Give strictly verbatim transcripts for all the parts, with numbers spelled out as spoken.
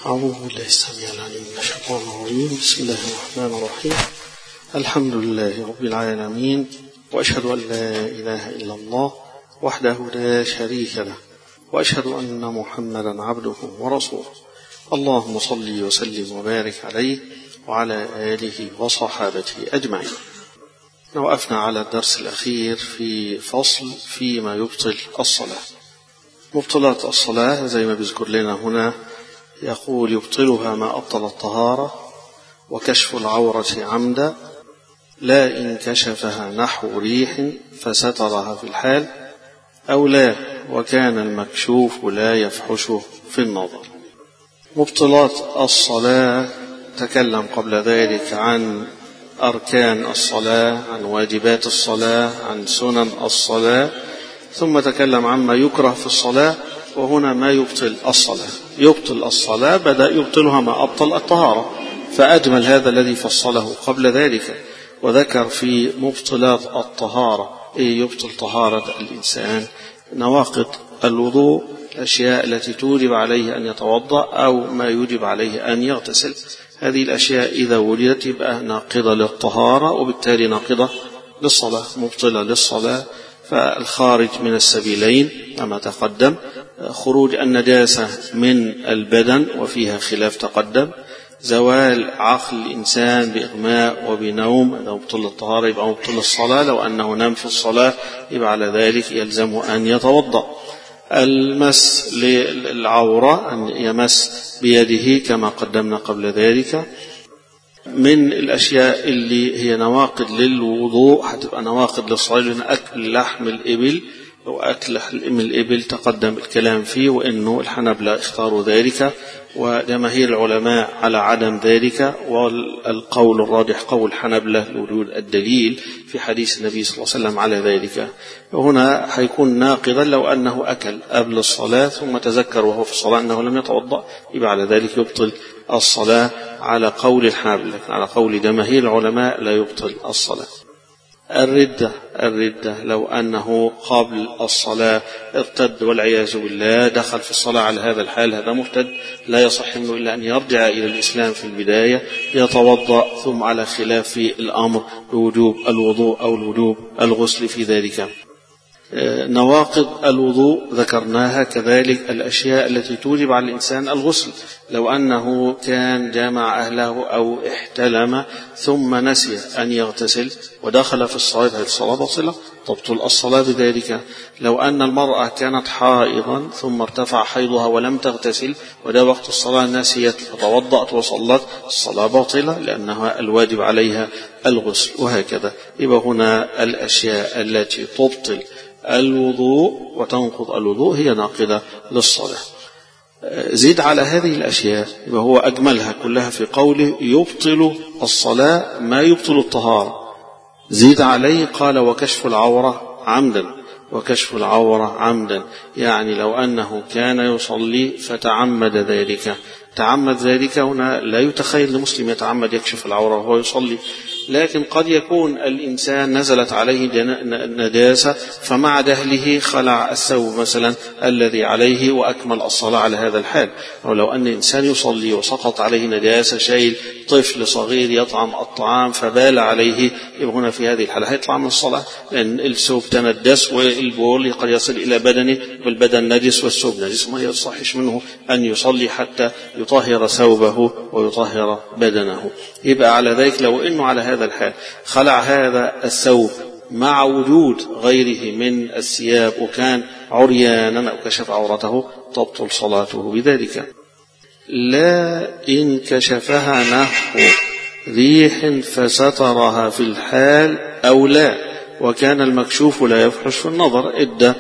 أعوذ بالله السميع العليم من الشيطان الرجيم. بسم الله الرحمن الرحيم. الحمد لله رب العالمين، وأشهد أن لا إله إلا الله وحده لا شريك له، وأشهد أن محمدا عبده ورسوله. اللهم صل وسلم وبارك عليه وعلى آله وصحابته أجمعين. وقفنا على الدرس الأخير في فصل فيما يبطل الصلاة. مبطلات الصلاة زي ما بيذكر لنا هنا، يقول يبطلها ما أبطل الطهارة، وكشف العورة عمدا، لا إن كشفها نحو ريح فسترها في الحال، أو لا وكان المكشوف لا يفحش في النظر. مبطلات الصلاة تكلم قبل ذلك عن أركان الصلاة، عن واجبات الصلاة، عن سنن الصلاة، ثم تكلم عما يكره في الصلاة، وهنا ما يبطل الصلاة. يبطل الصلاة بدأ يبطلها ما أبطل الطهارة، فأجمل هذا الذي فصله قبل ذلك، وذكر في مبطلات الطهارة إيه يبطل طهارة الإنسان: نواقض الوضوء، الأشياء التي توجب عليه أن يتوضأ أو ما يوجب عليه أن يغتسل. هذه الأشياء إذا وجدت يبقى ناقضة للطهارة، وبالتالي ناقضة للصلاة، مبطلة للصلاة. فالخارج من السبيلين كما تقدم: خروج النجاسة من البدن وفيها خلاف تقدم، زوال عقل الإنسان بإغماء وبنوم، لو مبطل الطهارة يبقى مبطل الصلاة، لو أنه نام في الصلاة يبقى على ذلك يلزم أن يتوضأ. المس للعورة، أن يمس بيده كما قدمنا قبل ذلك. من الأشياء اللي هي نواقض للوضوء هتبقى نواقض للصلاة، لأن أكل لحم الإبل وأكل لحم الإبل تقدم الكلام فيه، وإنه الحنبلة اختاروا ذلك، وجماهير العلماء على عدم ذلك، والقول الراجح قول الحنبلة لوجود الدليل في حديث النبي صلى الله عليه وسلم على ذلك. وهنا حيكون ناقضا لو أنه أكل قبل الصلاة ثم تذكر وهو في الصلاة أنه لم يتوضأ، يبقى على ذلك يبطل الصلاة على قول الحنبلة، على قول جماهير العلماء لا يبطل الصلاة. الردة الردة لو أنه قبل الصلاة ارتد والعياذ بالله، دخل في الصلاة على هذا الحال، هذا مرتد، لا يصح منه إلا أن يرجع إلى الإسلام في البداية، يتوضأ، ثم على خلاف في الأمر بوجوب الوضوء أو الوجوب الغسل في ذلك. نواقض الوضوء ذكرناها كذلك، الأشياء التي توجب على الإنسان الغسل، لو أنه كان جامع أهله أو احتلم ثم نسي أن يغتسل ودخل في الصلاة، هذه الصلاة باطلة، تبطل الصلاة بذلك. لو أن المرأة كانت حائضا ثم ارتفع حيضها ولم تغتسل وده وقت الصلاة نسيت فتوضأت وصلت، الصلاة باطلة لأنها الواجب عليها الغسل، وهكذا. يبقى هنا الأشياء التي تبطل الوضوء وتنقض الوضوء هي ناقضة للصلاة. زيد على هذه الأشياء، وهو أجملها كلها في قوله يبطل الصلاة ما يبطل الطهارة. زيد عليه قال وكشف العورة عمدا، وكشف العورة عمدا يعني لو أنه كان يصلي فتعمد ذلك. تعمد ذلك هنا لا يتخيل لمسلم يتعمد يكشف العورة وهو يصلي، لكن قد يكون الإنسان نزلت عليه نجاسة فمع دهله خلع الثوب مثلا الذي عليه وأكمل الصلاة على هذا الحال. أو لو أن إنسان يصلي وسقط عليه نجاسة، شايل طفل صغير يطعم الطعام فبال عليه، يبقى هنا في هذه الحالة هيطلع من الصلاة، لأن الثوب تندس والبول قد يصل إلى بدنه والبدن نجس والثوب نجس، ما يصحش منه أن يصلي حتى يطهر ثوبه ويطهر بدنه. يبقى على ذلك لو إنه على هذا الحال خلع هذا الثوب مع وجود غيره من الثياب وكان عريانا أو كشف عورته، تبطل صلاته بذلك. لا إن كشفها نحو ريح فسترها في الحال، أو لا وكان المكشوف لا يفحش في النظر. إدى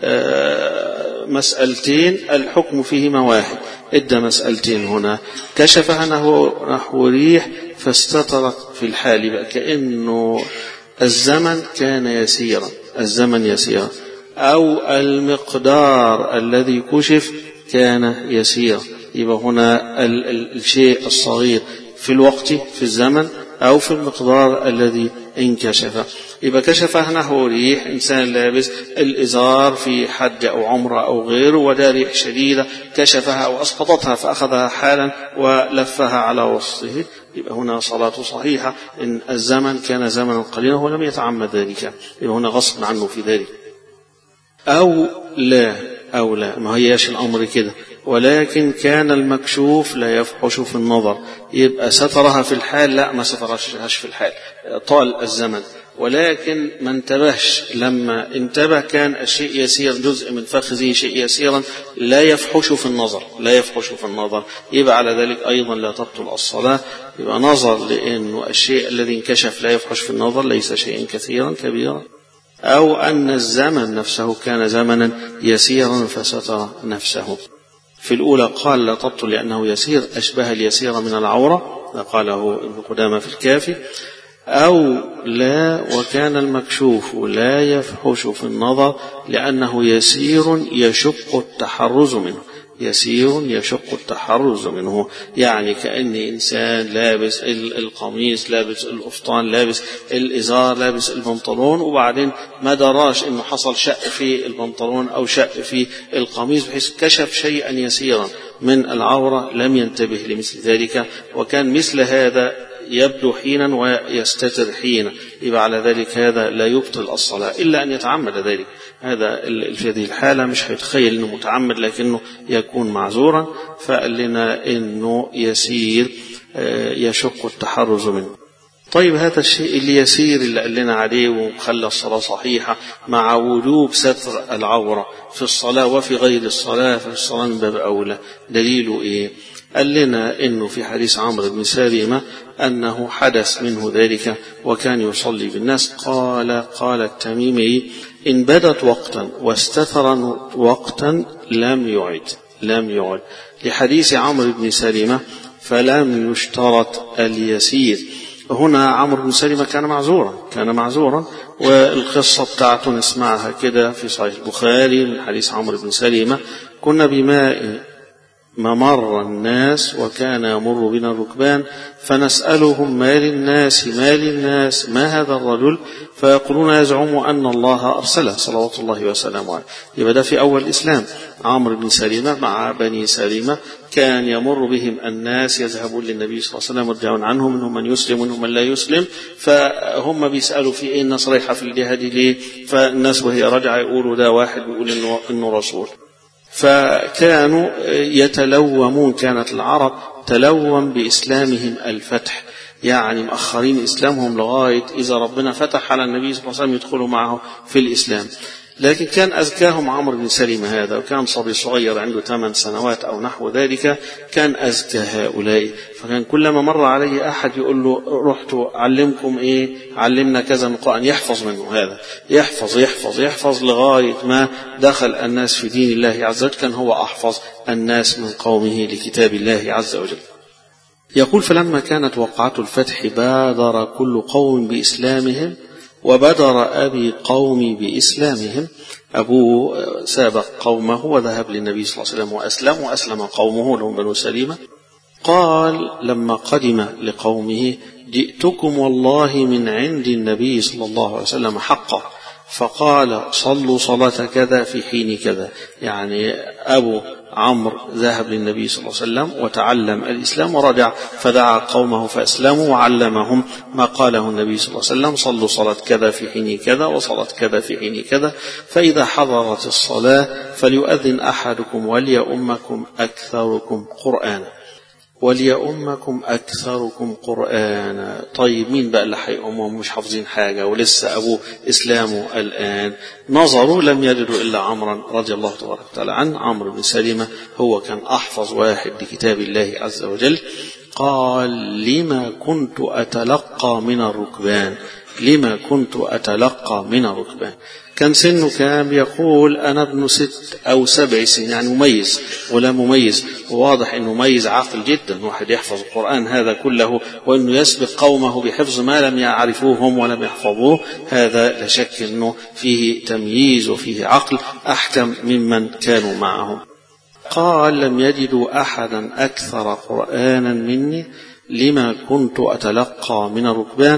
مسألتين الحكم فيهما واحد، إدى مسألتين هنا: كشفها نحو ريح فاستترت في الحال، بقى كأنه الزمن كان يسيرا، الزمن يسيرا، أو المقدار الذي كشف كان يسيرا. يبقى هنا الشيء الصغير في الوقت في الزمن أو في المقدار الذي انكشف. يبقى كشفه نحو ريح، إنسان لابس الإزار في حج أو عمرة أو غيره وده ريح شديدة كشفها أو أسقطتها فأخذها حالا ولفها على وسطه، يبقى هنا صلاته صحيحة إن الزمن كان زمنا قليلا ولم يتعمد ذلك، يبقى هنا غصب عنه في ذلك. أو لا أو لا ما هياش الأمر كده، ولكن كان المكشوف لا يفحش في النظر، يبقى سترها في الحال، لا ما سترهاش في الحال طال الزمن، ولكن ما انتبهش، لما انتبه كان الشيء يسير، جزء من فخذه شيء يسيرا لا يفحش في النظر، لا يفحش في النظر، يبقى على ذلك أيضا لا تبطل الصلاة. يبقى نظر لأنه الشيء الذي انكشف لا يفحش في النظر ليس شيئا كثيرا كبيرا، أو أن الزمن نفسه كان زمنا يسيرا فستر نفسه. في الأولى قال لا تبطل لأنه يسير، أشبه اليسير من العورة، قاله ابن قدامة في الكافي. أو لا وكان المكشوف لا يفحش في النظر لأنه يسير يشق التحرز منه، يسير يشق التحرز منه، يعني كأن إنسان لابس القميص، لابس القفطان، لابس الإزار، لابس البنطلون، وبعدين ما دراش إنه حصل شق في البنطلون أو شق في القميص بحيث كشف شيئا يسيرا من العورة، لم ينتبه لمثل ذلك، وكان مثل هذا يبدو حينا ويستتر حينا، يبقى على ذلك هذا لا يبطل الصلاة إلا أن يتعمد ذلك. هذا في هذه الحالة مش هيتخيل أنه متعمد لكنه يكون معذورا، فقال لنا أنه يسير يشق التحرز منه. طيب هذا الشيء اللي يسير اللي قال لنا عليه وخلى الصلاة صحيحة مع وجوب ستر العورة في الصلاة وفي غير الصلاة، في الصلاة من باب أولى، دليله إيه؟ قال لنا إنه في حديث عمرو بن سلمة أنه حدث منه ذلك وكان يصلي بالناس، قال قال التميمي إن بدت وقتا واستثر وقتا لم يعد لم يعد لحديث عمرو بن سلمة فلم يشترط اليسير. هنا عمرو بن سلمة كان معذورا كان معذورا والقصة بتاعته نسمعها كده في صحيح البخاري من حديث عمرو بن سلمة: كنا بماء ممر الناس وكان يمر بنا الركبان فنسألهم ما للناس ما للناس ما هذا الرجل، فيقولون يزعم أن الله أرسله صلوات الله وسلامه عليه. يبقى ده في أول الإسلام عمرو بن سلمة مع بني سلمة كان يمر بهم الناس يذهبون للنبي صلى الله عليه وسلم يرجعون عنهم، منهم من يسلم ومنهم من لا يسلم، فهم بيسألوا في إيه الناس رايحة في الجهاد ليه، فالناس وهي راجعة يقولوا ده واحد بيقول إنه, إنه رسول. فكانوا يتلومون، كانت العرب تلوم بإسلامهم الفتح، يعني مأخرين إسلامهم لغاية إذا ربنا فتح على النبي صلى الله عليه وسلم يدخلوا معه في الإسلام. لكن كان أزكاهم عمرو بن سلمة هذا، وكان صبي صغير عنده ثمان سنوات أو نحو ذلك، كان أزكى هؤلاء، فكان كلما مر عليه أحد يقول له رحت علمكم إيه، علمنا كذا من القرآن، يحفظ منه هذا، يحفظ يحفظ يحفظ لغاية ما دخل الناس في دين الله عز وجل، كان هو أحفظ الناس من قومه لكتاب الله عز وجل. يقول: فلما كانت وقعة الفتح بادر كل قوم بإسلامهم وبدر أبي قومي بإسلامهم. أبوه سابق قومه وذهب للنبي صلى الله عليه وسلم وأسلم، وأسلم قومه لهم بنو سليمة. قال لما قدم لقومه: جئتكم والله من عند النبي صلى الله عليه وسلم حقا، فقال صلوا صلاة كذا في حين كذا. يعني أبو عمرو ذهب للنبي صلى الله عليه وسلم وتعلم الإسلام ورجع فدعا قومه فأسلموا وعلمهم ما قاله النبي صلى الله عليه وسلم: صلوا صلاة كذا في حين كذا وصلاة كذا في حين كذا، فإذا حضرت الصلاة فليؤذن أحدكم وليؤمكم أكثركم قرآنا وليؤمكم أكثركم قرآنا. طيب مين بقى اللي هيؤمهم مش حافظين حاجة ولسه أبوه إسلامه الآن؟ نظروا لم يجدوا إلا عمرا رضي الله تبارك وتعالى عنه، عمرو بن سلمة هو كان أحفظ واحد لكتاب الله عز وجل. قال: لما كنت أتلقى من الركبان لما كنت أتلقى من الركبان كان سنه كام؟ يقول: أنا ابن ست أو سبع سنين، يعني مميز ولا مميز، وواضح أنه مميز عاقل جدا، واحد يحفظ القرآن هذا كله، وأنه يسبق قومه بحفظ ما لم يعرفوهم ولم يحفظوه، هذا لا شك أنه فيه تمييز وفيه عقل أحكم ممن كانوا معهم. قال: لم يجدوا أحدا أكثر قرآنا مني لما كنت أتلقى من الركبان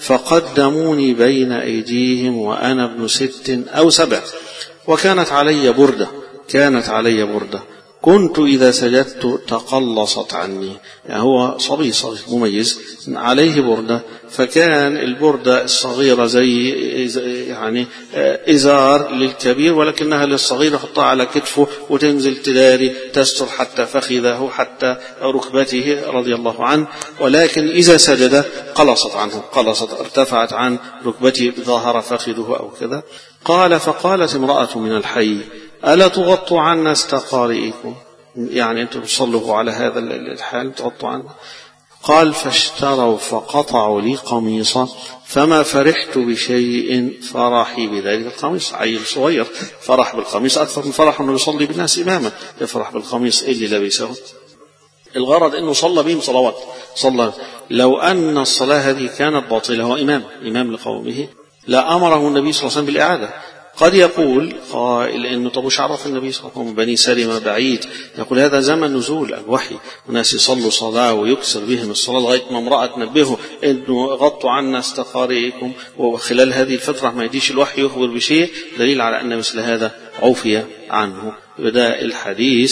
فقدموني بين أيديهم وأنا ابن ست أو سبع، وكانت علي بردة كانت علي بردة كنت إذا سجدت تقلصت عني. يعني هو صبي صغير مميز عليه بردة، فكان البردة الصغيرة زي يعني إزار للكبير ولكنها للصغير يحطها على كتفه وتنزل تداري تستر حتى فخذه حتى ركبته رضي الله عنه، ولكن إذا سجد قلصت عنه قلصت ارتفعت عن ركبته ظهر فخذه أو كذا. قال فقالت امرأة من الحي ألا تغطوا عنا استقارئكم، يعني أنتم تصلوا على هذا الحال تغطوا عنا. قال فاشتروا فقطعوا لي قميصا فما فرحت بشيء فرحي بذلك القميص. عيل صغير فرح بالقميص أكثر من فرح أنه يصلي بالناس إماما، يفرح بالقميص اللي لبسه. الغرض أنه صلى بهم صلوات صلى. لو أن الصلاة هذه كانت باطلة، هو إمام إمام لقومه، لا أمره النبي صلى الله عليه وسلم بالإعادة. قد يقول قائل إنه طب وش عرف النبي صلى الله عليه وسلم بني سلمة بعيد؟ يقول هذا زمن نزول الوحي، وناس يصلوا صلاة ويكسر بهم الصلاة لغاية ما امرأة تنبهه إنه غطوا عنا استقارئكم، وخلال هذه الفترة ما يديش الوحي يخبر بشيء، دليل على أن مثل هذا عفي عنه. بدأ الحديث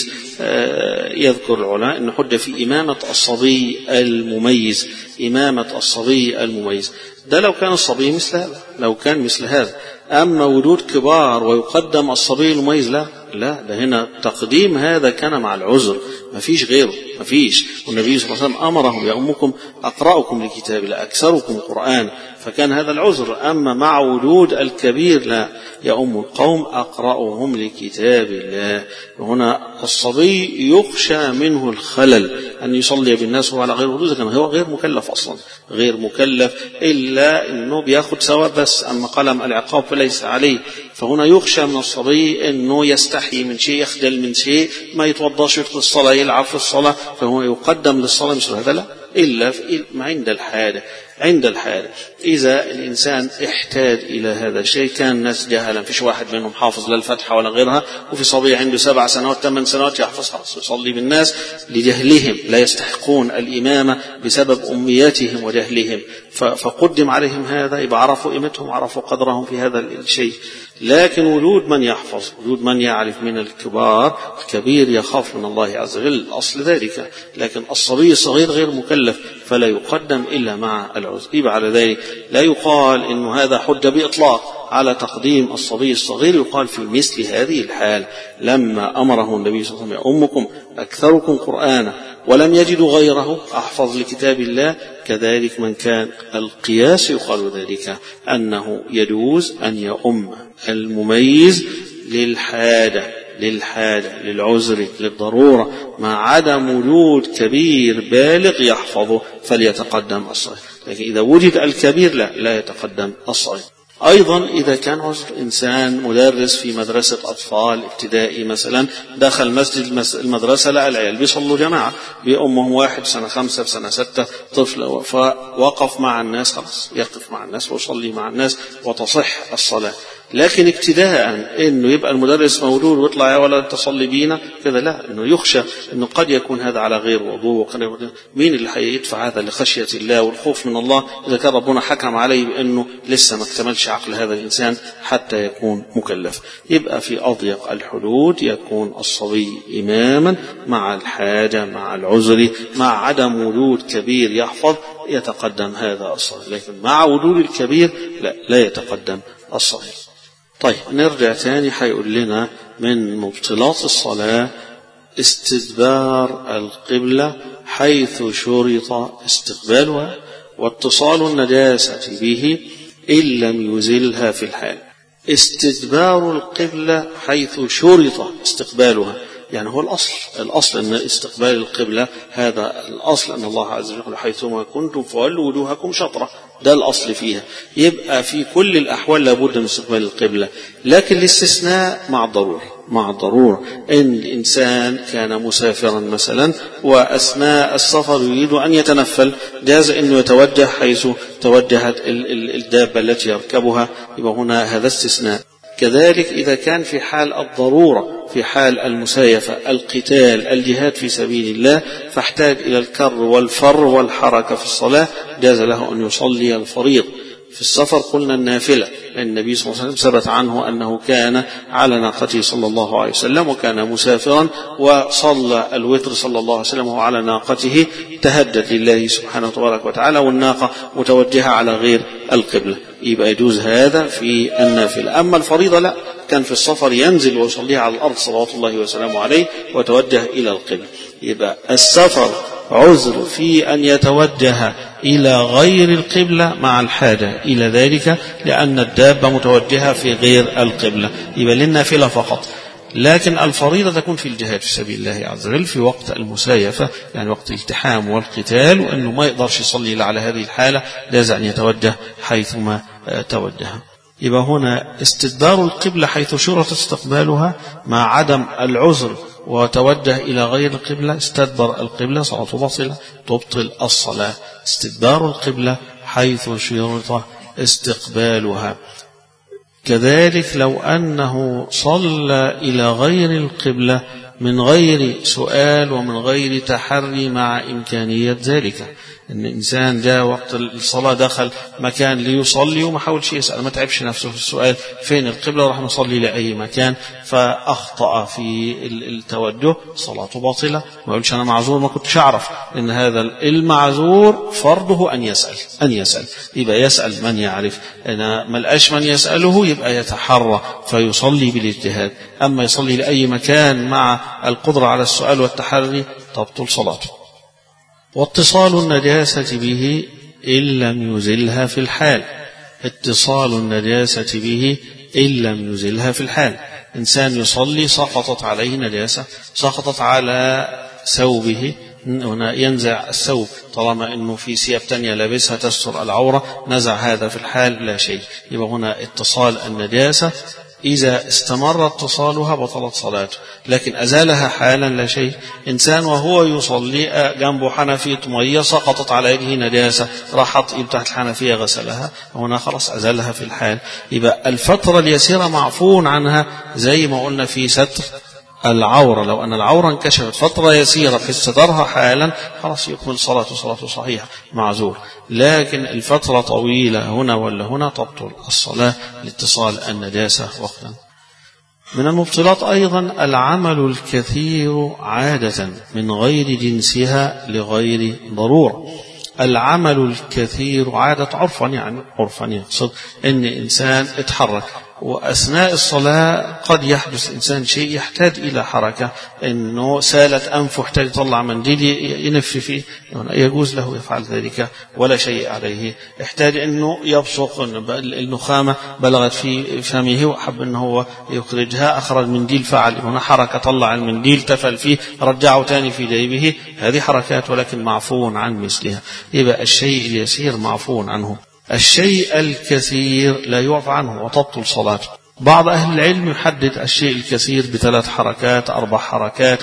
يذكر العلماء أن حجة في إمامة الصبي المميز، إمامة الصبي المميز ده لو كان الصبي مثل هذا، لو كان مثل هذا. أما وجود كبار ويقدم الصبي المميز لا لا، ده هنا تقديم هذا كان مع العذر، ما فيش غيره ما فيش. والنبي صلى الله عليه وسلم أمرهم يا أمكم أقرأكم لكتاب الله أكثركم قرآن، فكان هذا العذر. أما مع وجود الكبير لا، يا أم القوم أقرأهم لكتاب الله. وهنا الصبي يخشى منه الخلل أن يصلي بالناس وعلى غير وضوء، كان هو غير مكلف أصلا، غير مكلف إلا أنه بياخد ثواب بس، أما قلم العقاب فليس عليه. فهنا يخشى من الصبي أنه يستحي من شيء، يخجل من شيء، ما يتوضاش يدخل الصلاة يلعب في الصلاة، فهو يقدم للصلاة مثل هذا لا، إلا عند الحاجة. عند الحاجة إذا الإنسان احتاج إلى هذا الشيء، كان الناس جهلا، فيش واحد منهم حافظ لا الفتحة ولا غيرها، وفي صبي عنده سبع سنوات ثمان سنوات يحفظ خلاص يصلي بالناس لجهلهم، لا يستحقون الإمامة بسبب أمياتهم وجهلهم، فقدم عليهم هذا، يبقى عرفوا قيمتهم عرفوا قدرهم في هذا الشيء. لكن وجود من يحفظ، وجود من يعرف من الكبار، الكبير يخاف من الله عز وجل أصل ذلك، لكن الصبي الصغير غير مكلف فلا يقدم إلا مع العذر. يبقى على ذلك لا يقال إنه هذا حجة بإطلاق على تقديم الصبي الصغير، يقال في مثل هذه الحال لما أمره النبي صلى الله عليه وسلم أمكم أكثركم قرآنا ولم يجدوا غيره أحفظ لكتاب الله، كذلك من كان القياس يقال ذلك أنه يجوز أن يؤم المميز للحاجة للحاجة للعذر للضرورة مع عدم وجود كبير بالغ يحفظه فليتقدم الصغير. لكن إذا وجد الكبير لا لا يتقدم الصغير. أيضا إذا كان عذر إنسان مدرس في مدرسة أطفال ابتدائي مثلا، دخل مسجد المدرسة لقى العيال بيصلوا جماعة بأمهم، واحد سنة خمسة سنة ستة طفل، فوقف مع الناس، خلاص يقف مع الناس ويصلي مع الناس وتصح الصلاة. لكن ابتداء انه يبقى المدرس موجود ويطلع يا ولد تصلي بينا كذا لا، انه يخشى انه قد يكون هذا على غير وضوء. مين اللي هيدفع هذا لخشية الله والخوف من الله اذا كان ربنا حكم عليه بانه لسه ما اكتملش عقل هذا الانسان حتى يكون مكلف؟ يبقى في اضيق الحدود يكون الصبي اماما مع الحاجة مع العذر مع عدم وجود كبير يحفظ، يتقدم هذا الصغير. لكن مع وجود الكبير لا لا يتقدم الصغير. طيب نرجع تاني، حيقول لنا من مبطلات الصلاة استدبار القبلة حيث شرط استقبالها واتصال النجاسة به إن لم يزلها في الحال. استدبار القبلة حيث شرط استقبالها، يعني هو الأصل الأصل أن استقبال القبلة هذا الأصل، أن الله عز وجل حيثما كنتم فولوا وجوهكم شطرة، ده الأصل فيها. يبقى في كل الأحوال لابد من استقبال القبلة، لكن الاستثناء مع الضرورة مع الضرورة إن الإنسان كان مسافرا مثلا وأثناء السفر يريد أن يتنفل، جاز أنه يتوجه حيث توجهت الدابة التي يركبها، يبقى هنا هذا استثناء. كذلك إذا كان في حال الضرورة، في حال المسايفة، القتال، الجهاد في سبيل الله، فاحتاج إلى الكر والفر والحركة في الصلاة، جاز له أن يصلي الفريض. في السفر قلنا النافلة، لأن النبي صلى الله عليه وسلم ثبت عنه أنه كان على ناقته صلى الله عليه وسلم وكان مسافرا وصلى الوتر صلى الله عليه وسلم وهو على ناقته تهدد لله سبحانه تبارك وتعالى والناقة متوجهة على غير القبلة، يبقى يجوز هذا في النافلة. أما الفريضة لا، كان في السفر ينزل ويصليها على الأرض صلوات الله وسلامه عليه وتوجه إلى القبلة. يبقى السفر عذر في أن يتوجه إلى غير القبلة مع الحاجة إلى ذلك، لأن الدابة متوجهة في غير القبلة، يبقى للنافلة فقط. لكن الفريضة تكون في الجهاد في سبيل الله عز وجل في وقت المسايفة، يعني وقت الالتحام والقتال، وأنه ما يقدرش يصلي إلا على هذه الحالة، لازم أن يتوجه حيثما توجه. يبقى هنا استدبار القبلة حيث شرط استقبالها مع عدم العذر وتوجه إلى غير القبلة، استدبر القبلة صلاة باطلة تبطل الصلاة. استدبار القبلة حيث شرط استقبالها. كذلك لو أنه صلى إلى غير القبلة من غير سؤال ومن غير تحري مع إمكانية ذلك، إن إنسان جاء وقت الصلاة دخل مكان ليصلي وما حاولش يسأل، ما تعبش نفسه في السؤال فين القبلة وراح نصلي لأي مكان، فأخطأ في التوجه، صلاته باطلة. ما يقولش أنا معذور ما كنتش أعرف، إن هذا المعذور فرضه أن يسأل أن يسأل يبقى يسأل من يعرف. أنا ما لقاش من يسأله يبقى يتحرى فيصلي بالاجتهاد. أما يصلي لأي مكان مع القدرة على السؤال والتحري تبطل صلاته. واتصال النجاسة به إن لم يزلها في الحال. اتصال النجاسة به إن لم يزلها في الحال، إنسان يصلي سقطت عليه نجاسة، سقطت على ثوبه، هنا ينزع الثوب طالما أنه في ثياب تانية لابسها تستر العورة، نزع هذا في الحال لا شيء. يبقى هنا اتصال النجاسة إذا استمر اتصالها بطلت صلاته، لكن أزالها حالا لا شيء. إنسان وهو يصلي جنبه حنفية مية سقطت على يده نجاسة، راحت تحت الحنفية غسلها، هنا خلاص أزالها في الحال. يبقى الفترة اليسيرة معفون عنها، زي ما قلنا في ستر العورة، لو أن العورة انكشفت فترة يسيرة بحيث سترها حالا خلاص يكمل صلاته، صلاته صحيحة معذور. لكن الفترة طويلة هنا ولا هنا تبطل الصلاة لاتصال النجاسة وقتا. من المبطلات أيضا العمل الكثير عادة من غير جنسها لغير ضرورة. العمل الكثير عادة عرفا، يعني عرفا يقصد أن إنسان اتحرك وأثناء الصلاة قد يحدث إنسان شيء يحتاج إلى حركة، إنه سالت أنفه يحتاج يطلع منديل ينف فيه، يجوز له يفعل ذلك ولا شيء عليه. يحتاج إنه يبصق النخامة بلغت في فمه وحب إنه هو يخرجها، أخرج منديل فعل هنا حركة، طلع المنديل تفل فيه رجعه تاني في جيبه، هذه حركات ولكن معفون عن مثلها. يبقى الشيء اليسير معفون عنه، الشيء الكثير لا يعفى عنه وتبطل صلاته. بعض أهل العلم يحدد الشيء الكثير بثلاث حركات أربع حركات،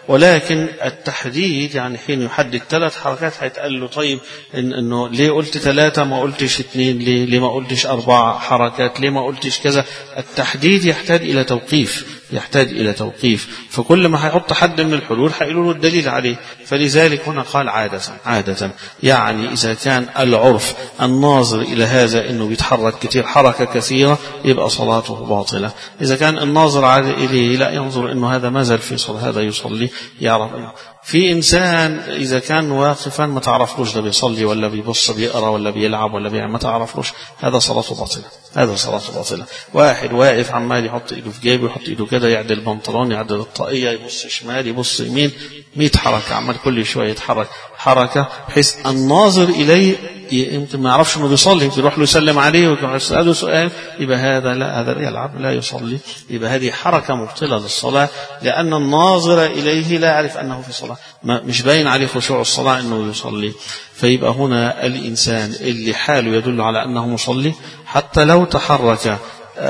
ولكن التحديد يعني حين يحدد ثلاث حركات هيتقال له طيب إن إنه ليه قلت ثلاثة ما قلتش اثنين، ليه ليه ما قلتش أربع حركات، ليه ما قلتش كذا. التحديد يحتاج إلى توقيف، يحتاج إلى توقيف، فكل ما هيحط حد من الحلول هيقولوا له الدليل عليه. فلذلك هنا قال عادة عادة، يعني إذا كان العرف الناظر إلى هذا إنه بيتحرك كثير حركة كثيرة يبقى صلاته باطلة. إذا كان الناظر على إليه لا ينظر إنه هذا ما زال في صلاة، هذا يصلي، يعرف إنه في إنسان إذا كان واقفا ما تعرفلوش ده بيصلي ولا بيبص بيقرأ ولا بيلعب ولا بيعمل، ما تعرفلوش، هذا صلاته باطلة، هذا صلاته باطلة. واحد واقف عمال يحط إيده في جيبه يحط إيده كده، يعدل البنطلون يعدل الطاقية، يبص شمال يبص يمين، مئة حركة عمال كل شوية يتحرك حركة بحيث الناظر إليه يمكن ما يعرفش انه بيصلي، يمكن يروح له يسلم عليه ويسأله سؤال، يبقى هذا لا، هذا يلعب لا يصلي. يبقى هذه حركة مبطلة للصلاة، لأن الناظر إليه لا يعرف أنه في صلاة، مش باين عليه خشوع الصلاة أنه يصلي. فيبقى هنا الإنسان اللي حاله يدل على أنه مصلي حتى لو تحرك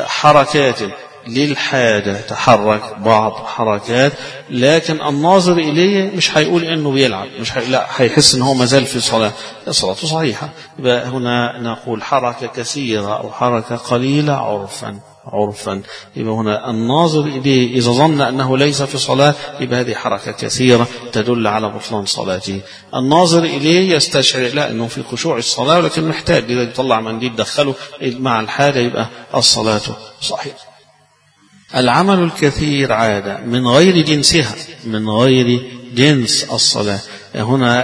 حركات للحاجة، تحرك بعض حركات، لكن الناظر إليه مش هيقول إنه بيلعب، مش هي... لا هيحس إنه ما زال في صلاة، صلاته صحيحة. يبقى هنا نقول حركة كثيرة أو حركة قليلة عرفا عرفا. يبقى هنا الناظر إليه إذا ظن أنه ليس في صلاة يبقى هذه حركة كثيرة تدل على بطلان صلاته. الناظر إليه يستشعر لا أنه في خشوع الصلاة ولكن محتاج إذا يطلع منديل دخله مع الحاجة يبقى الصلاة صحيحة. العمل الكثير عادة من غير جنسها، من غير جنس الصلاة. هنا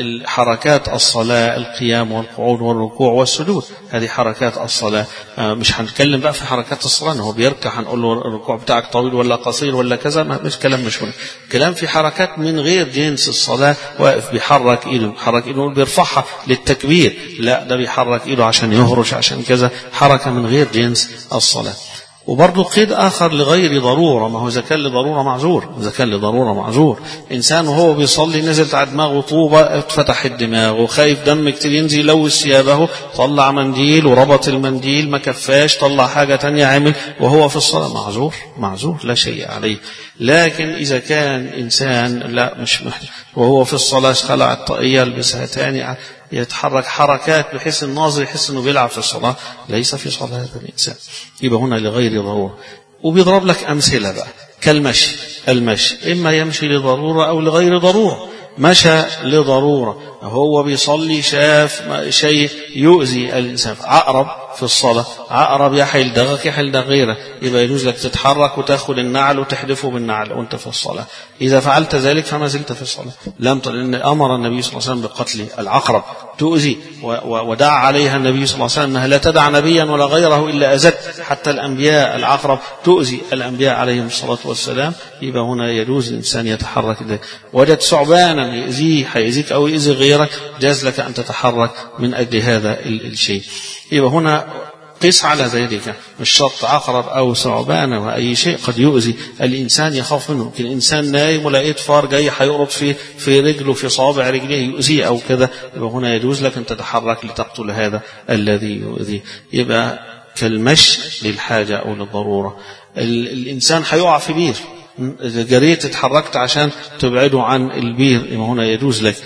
حركات الصلاة القيام والقعود والركوع والسجود، هذه حركات الصلاة. مش هنتكلم بقى في حركات الصلاة هو بيركع هنقول له الركوع بتاعك طويل ولا قصير ولا كذا، مش كلام مش هنا. كلام في حركات من غير جنس الصلاة، واقف بيحرك ايده، بيحرك ايده بيرفعها للتكبير، لا ده بيحرك ايده عشان يهرش عشان كذا، حركة من غير جنس الصلاة. وبرضه قيد آخر لغير ضرورة، ما هو إذا كان لضرورة معذور، إذا كان لضرورة معذور. إنسان وهو بيصلي نزلت على دماغه طوبة اتفتح الدماغ وخايف دم كتير ينزل يلوث ثيابه، طلع منديل وربط المنديل ما كفاش، طلع حاجة تانية عمل وهو في الصلاة، معذور معذور لا شيء عليه. لكن إذا كان إنسان لا مش محتاج وهو في الصلاة خلع الطاقية يلبسها تاني، يتحرك حركات بحيث الناظر يحس انه بيلعب في الصلاة، ليس في صلاة هذا الإنسان. يبقى هنا لغير ضرورة. وبيضرب لك أمثلة بقى كالمشي، المشي إما يمشي لضرورة أو لغير ضرورة. مشى لضرورة، هو بيصلي شاف شيء يؤذي الإنسان، عقرب في الصلاة، عقرب يحلدغك يحلدغ غيره، يبقى يجوز لك تتحرك وتأخذ النعل وتحدفه بالنعل وانت في الصلاة. إذا فعلت ذلك فما زلت في الصلاة. لم لأن أمر النبي صلى الله عليه وسلم بقتل العقرب تؤذي، ودعا عليها النبي صلى الله عليه وسلم أنها لا تدع نبيا ولا غيره إلا أزت، حتى الأنبياء العقرب تؤذي الأنبياء عليهم الصلاة والسلام. يبقى هنا يجوز الإنسان يتحرك ذلك. وجد ثعبانا يؤذيه حيزيك أو يؤذي غيرك، جاز لك أن تتحرك من أجل هذا الشيء. يبقى هنا قيس على ذلك، مش شرط عقرب أو ثعبان أو أي شيء قد يؤذي الإنسان يخاف منه. يمكن الإنسان نايم ولقيت فار جاي هيقرض في في رجله في صابع رجليه يؤذيه أو كذا، يبقى هنا يجوز لك أن تتحرك لتقتل هذا الذي يؤذيه. يبقى كالمشي للحاجة أو للضرورة. الإنسان هيقع في بير، إذا جريت اتحركت عشان تبعده عن البير، يبقى هنا يجوز لك.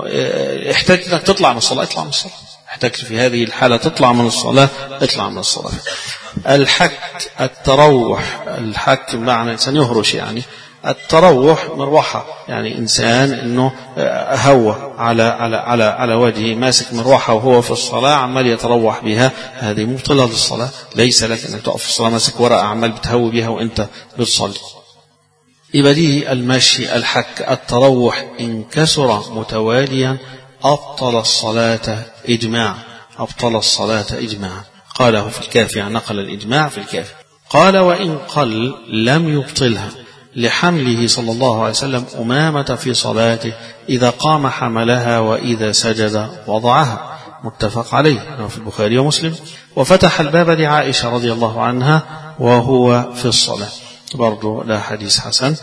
احتاج انك تطلع من الصلاة اطلع من الصلاة، احتاج في هذه الحالة تطلع من الصلاة اطلع من الصلاة. الحك التروح، الحك بمعنى إنسان يهرش، يعني التروح مروحة، يعني إنسان إنه هوى على على على على وجهه ماسك مروحة وهو في الصلاة عمال يتروح بها، هذه مبطلة للصلاة. ليس لك أنك تقف في الصلاة ماسك ورقة عمال بتهوي بها وأنت بتصلي. يبقى دي المشي الحك. التروح إن كسر متواليا أبطل الصلاة إجماع، أبطل الصلاة إجماع. قاله في الكافي، نقل الإجماع في الكافي. قال وإن قل لم يبطلها، لحمله صلى الله عليه وسلم أمامة في صلاته، إذا قام حملها وإذا سجد وضعها، متفق عليه في البخاري ومسلم. وفتح الباب لعائشة رضي الله عنها وهو في الصلاة، برضو لا حديث حسن.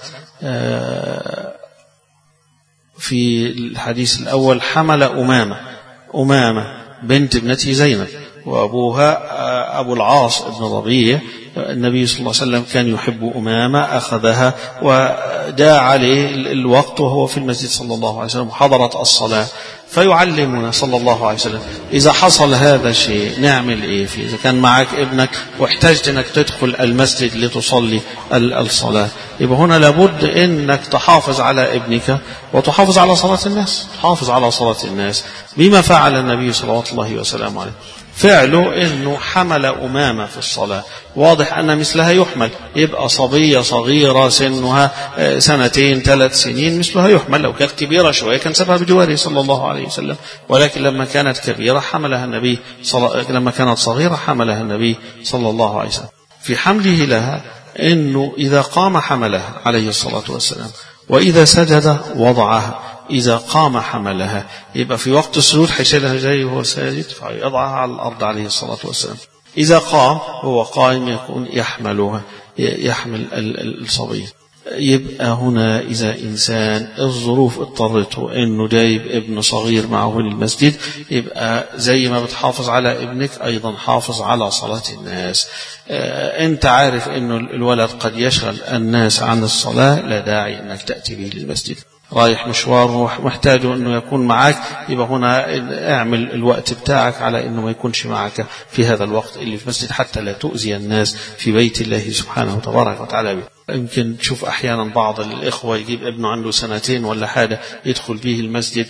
في الحديث الأول حمل أمامة، أمامة بنت ابنته زينب، وأبوها أبو العاص بن ربيع. النبي صلى الله عليه وسلم كان يحب أمامة، أخذها وداع عليه الوقت وهو في المسجد صلى الله عليه وسلم، حضرت الصلاة. فيعلمنا صلى الله عليه وسلم إذا حصل هذا الشيء نعمل إيه فيه. إذا كان معك ابنك واحتجت أنك تدخل المسجد لتصلي الصلاة، يبقى هنا لابد أنك تحافظ على ابنك وتحافظ على صلاة الناس، تحافظ على صلاة الناس بما فعل النبي صلى الله عليه وسلم عليه. فعله أنه حمل أمامة في الصلاة، واضح أن مثلها يحمل، يبقى صبية صغيرة سنها سنتين ثلاث سنين مثلها يحمل. لو كانت كبيرة شوية كان سبها بجواره صلى الله عليه وسلم، ولكن لما كانت كبيرة حملها النبي صل... لما كانت صغيرة حملها النبي صلى الله عليه وسلم. في حمله لها أنه إذا قام حملها عليه الصلاة والسلام، وإذا سجد وضعها، إذا قام حملها، يبقى في وقت السجود حيشيلها جاي وهو ساجد فيضعها على الأرض عليه الصلاة والسلام. إذا قام هو قائم يكون يحملها، يحمل الصبي. يبقى هنا إذا إنسان الظروف اضطرته إنه جايب ابن صغير معه للمسجد، يبقى زي ما بتحافظ على ابنك أيضا حافظ على صلاة الناس. أنت عارف إنه الولد قد يشغل الناس عن الصلاة، لا داعي أنك تأتي به للمسجد. رايح مشوار محتاج أنه يكون معك، يبقى هنا اعمل الوقت بتاعك على أنه ما يكونش معك في هذا الوقت اللي في المسجد حتى لا تؤذي الناس في بيت الله سبحانه وتبارك وتعالى. يمكن تشوف أحيانا بعض الإخوة يجيب ابنه عنده سنتين ولا حاجة يدخل به المسجد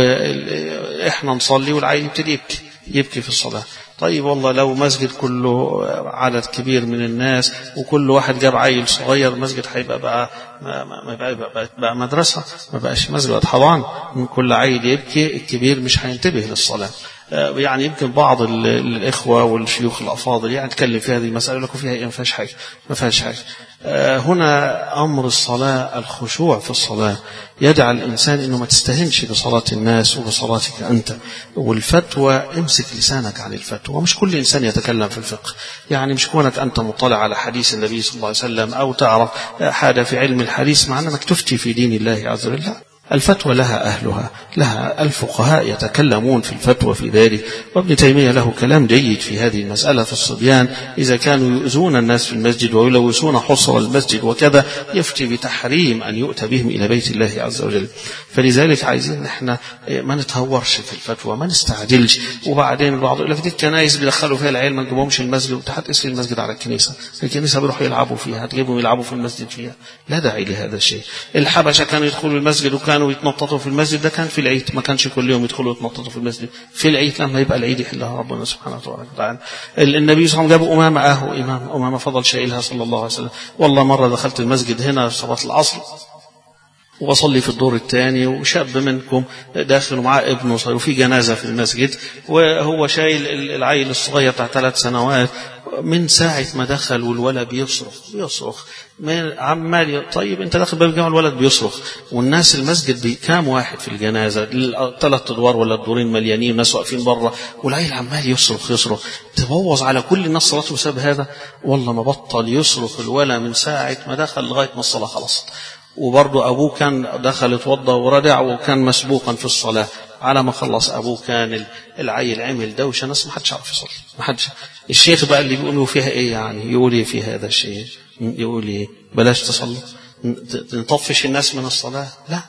وإحنا نصلي والعيل يبتدي يبكي يبكي في الصلاة. طيب والله لو مسجد كله عدد كبير من الناس وكل واحد جاب عيل صغير، مسجد هيبقى بقى ما ما بقى, بقى, بقى مدرسة، ما بقاش مسجد، بقى حضان. من كل عيل يبكي الكبير مش هينتبه للصلاة. يعني يمكن بعض الإخوة والشيوخ الأفاضل يعني تكلم في هذه المسألة لكم فيها ما فيهاش حاجة ما فيهاش حاجة. هنا أمر الصلاة الخشوع في الصلاة يجعل الإنسان إنه ما تستهنش بصلاة الناس وبصلاتك أنت. والفتوى امسك لسانك عن الفتوى. مش كل إنسان يتكلم في الفقه، يعني مش كونك أنت مطلع على حديث النبي صلى الله عليه وسلم أو تعرف حاجة في علم الحديث معنى أنك تفتي في دين الله عز وجل. الفتوى لها أهلها، لها الفقهاء يتكلمون في الفتوى في ذلك. وابن تيمية له كلام جيد في هذه المسألة في الصبيان إذا كانوا يؤذون الناس في المسجد ويلوثون حصر المسجد وكذا، يفتي بتحريم أن يؤتى بهم إلى بيت الله عز وجل. فلذلك عايزين نحن ما نتهورش في الفتوى، ما نستعجلش. وبعدين البعض يقول لك دي الكنائس بيدخلوا فيها العيال ما نجيبهمش المسجد، وتحت المسجد على الكنيسة، الكنيسة بيروحوا يلعبوا فيها، تجيبهم يلعبوا في المسجد فيها. لا داعي لهذا الشيء. الحبشة كانوا يدخلوا المسجد وكانوا ويتنططوا في المسجد، ده كان في العيد، ما كانش كل يوم يدخلوا يتنططوا في المسجد، في العيد لما يبقى العيد يحلها ربنا سبحانه وتعالى. النبي صلى الله عليه وسلم جاب أمامة أهو إمام أمامة فضل شايلها صلى الله عليه وسلم. والله مرة دخلت المسجد هنا في صلاة العصر وأصلي في الدور الثاني، وشاب منكم داخل معاه ابنه صغير وفي جنازة في المسجد، وهو شايل العيل الصغير بتاع ثلاث سنوات. من ساعة ما دخل والولد بيصرخ بيصرخ عمال. طيب انت داخل باب الجامع الولد بيصرخ، والناس المسجد بكام واحد في الجنازة، ثلاث ادوار ولا الدورين مليانين، الناس واقفين بره، والعيل عمال يصرخ يصرخ. تبوظ على كل الناس صلاته بسبب هذا. والله ما بطل يصرخ الولد من ساعة ما دخل لغاية ما الصلاة خلصت. وبرضه أبوه كان دخل اتوضى وردع وكان مسبوقا في الصلاة. على ما خلص أبوه كان العيل عمل دوشة، ناس ما حدش عارف يصلي، ما حدش. الشيخ بقى اللي بيقولوا فيها إيه يعني، يقول إيه في هذا الشيء، يقول إيه بلاش تصلي، نطفش الناس من الصلاة. لا،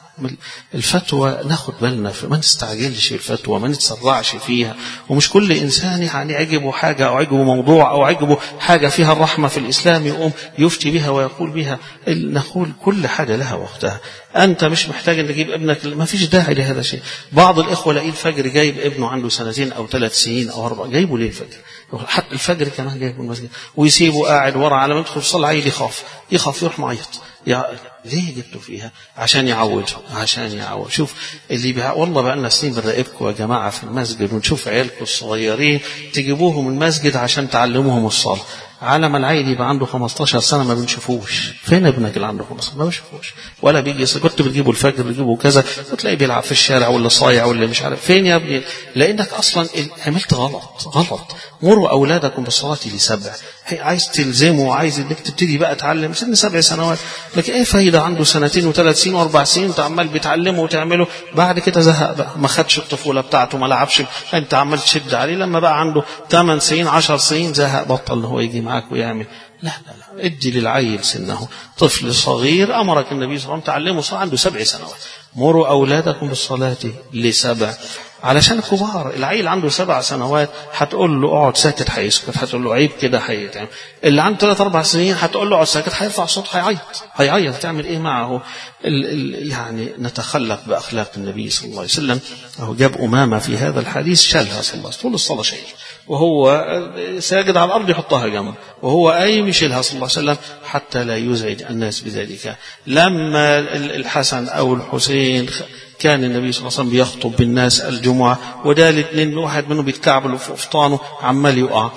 الفتوى ناخد بالنا، ما نستعجلش الفتوى، ما نتسرعش فيها. ومش كل إنسان يعني عجبه حاجة أو عجبه موضوع أو عجبه حاجة فيها الرحمة في الإسلام يقوم يفتي بها ويقول بها. نقول كل حاجة لها وقتها. أنت مش محتاج أن تجيب ابنك، ما فيش داعي لهذا الشيء. بعض الإخوة لاقيه الفجر جايب ابنه عنده سنتين أو ثلاث سنين أو أربع، جايبه ليه الفجر؟ حتى الفجر كمان جايبه المسجد ويسيبه قاعد ورا، على ما يدخل يصلي عيل يخاف يخاف يروح معيط. يا ليه جبته فيها؟ عشان يعود عشان يعود. شوف اللي بيع... والله بقى لنا سنين بنراقبكم يا جماعة في المسجد، ونشوف عيالكم الصغيرين تجيبوهم المسجد عشان تعلموهم الصلاة. على ما العيل يبقى عنده خمستاشر سنة ما بنشوفوش. فين ابنك اللي عنده خمستاشر؟ ما بنشوفوش ولا بيجي. كنت بتجيبه الفجر بتجيبه كذا وتلاقيه بيلعب في الشارع ولا صايع ولا مش عارف فين يا ابني، لانك اصلا عملت غلط غلط. مروا اولادكم بالصلاة لسبع. عايز تلزمه وعايز انك تبتدي بقى تعلم سن سبع سنوات، لكن ايه فايدة عنده سنتين وثلاث سنين واربع سنين انت عمال بتعلمه وتعمله، بعد كده زهق بقى، ما خدش الطفولة بتاعته، ما لعبش، انت عمال تشد عليه. لما بقى عنده ثمان سنين عشر سنين زهق، بطل هو يجي معاك ويعمل. لا لا لا، ادي للعيل سنه. طفل صغير امرك النبي صلى الله عليه وسلم تعلمه صلاة عنده سبع سنوات. مروا اولادكم بالصلاة لسبع. علشان الكبار، العيل عنده سبع سنوات هتقول له اقعد ساكت هيسكت، هتقول له عيب كده هيتعمل. اللي عنده ثلاث اربع سنين هتقول له اقعد ساكت هيرفع صوت هيعيط هيعيط تعمل ايه معه؟ ال ال يعني نتخلق باخلاق النبي صلى الله عليه وسلم. هو جاب امامه في هذا الحديث شالها صلى الله عليه وسلم طول الصلاه شيء، وهو ساجد على الارض يحطها جنبه، وهو قايم يشيلها صلى الله عليه وسلم حتى لا يزعج الناس بذلك. لما الحسن او الحسين كان النبي صلى الله عليه وسلم بيخطب بالناس الجمعة، وده الاثنين واحد منهم بيتكعبل في أفطانه عمال يقع.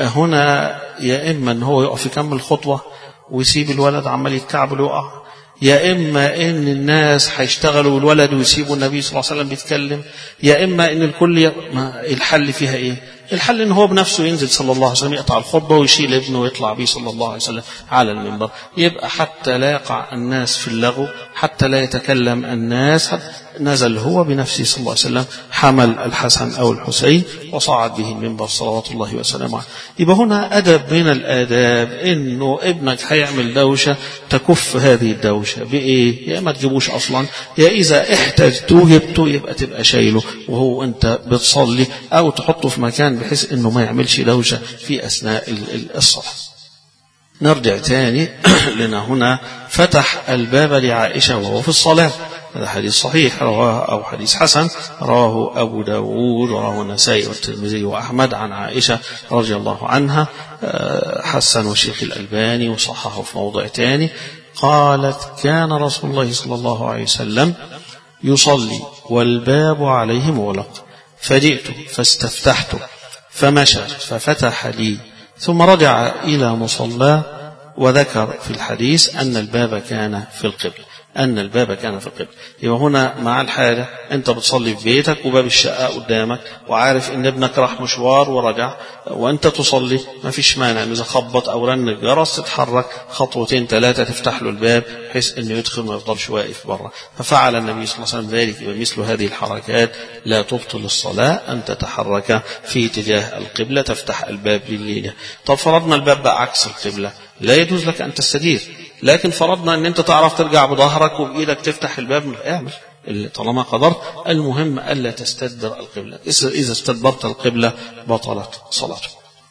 هنا يا إما أن هو يقف يكمل خطوة ويسيب الولد عمال يتكعبل ويقع، يا إما أن الناس هيشتغلوا الولد ويسيبوا النبي صلى الله عليه وسلم بيتكلم، يا إما أن الكل ي... الحل فيها إيه؟ الحل إن هو بنفسه ينزل صلى الله عليه وسلم يقطع الخطبة ويشيل ابنه ويطلع بيه صلى الله عليه وسلم على المنبر، يبقى حتى لا يقع الناس في اللغو، حتى لا يتكلم الناس، نزل هو بنفسه صلى الله عليه وسلم، حمل الحسن أو الحسين وصعد به المنبر صلوات الله وسلامه عليه. يبقى هنا أدب من الآداب إنه ابنك هيعمل دوشة تكف هذه الدوشة بإيه؟ يا ما تجيبوش أصلا، يا إذا احتجته جبته يبقى تبقى شايله وهو أنت بتصلي، أو تحطه في مكان بحيث إنه ما يعملش دوشة في أثناء الصلاة. نرجع تاني لنا هنا فتح الباب لعائشة وهو في الصلاة، هذا حديث صحيح رواه أو حديث حسن رواه أبو داود ورواه النسائي والترمذي وأحمد عن عائشة رضي الله عنها، حسن الشيخ الألباني وصححه في موضع تاني. قالت: كان رسول الله صلى الله عليه وسلم يصلي والباب عليه مغلق، فجئت فاستفتحت فمشى ففتح لي ثم رجع إلى مصلاه، وذكر في الحديث أن الباب كان في القبلة، أن الباب كان في القبلة. يبقى هنا مع الحالة أنت بتصلي في بيتك وباب الشقة قدامك وعارف إن ابنك راح مشوار ورجع وأنت تصلي، ما فيش مانع إذا خبط أو رن الجرس تتحرك خطوتين ثلاثة تفتح له الباب بحيث إنه يدخل ما يفضلش واقف بره. ففعل النبي صلى الله عليه وسلم ذلك. يبقى مثل هذه الحركات لا تبطل الصلاة، أن تتحرك في اتجاه القبلة تفتح الباب لليلة. طب فرضنا الباب بقى عكس القبلة، لا يجوز لك أن تستدير، لكن فرضنا أن أنت تعرف ترجع بظهرك وبإيدك تفتح الباب، اعمل طالما قدرت. المهم ألا تستدبر القبلة، إذا استدبرت القبلة بطلت صلاتك.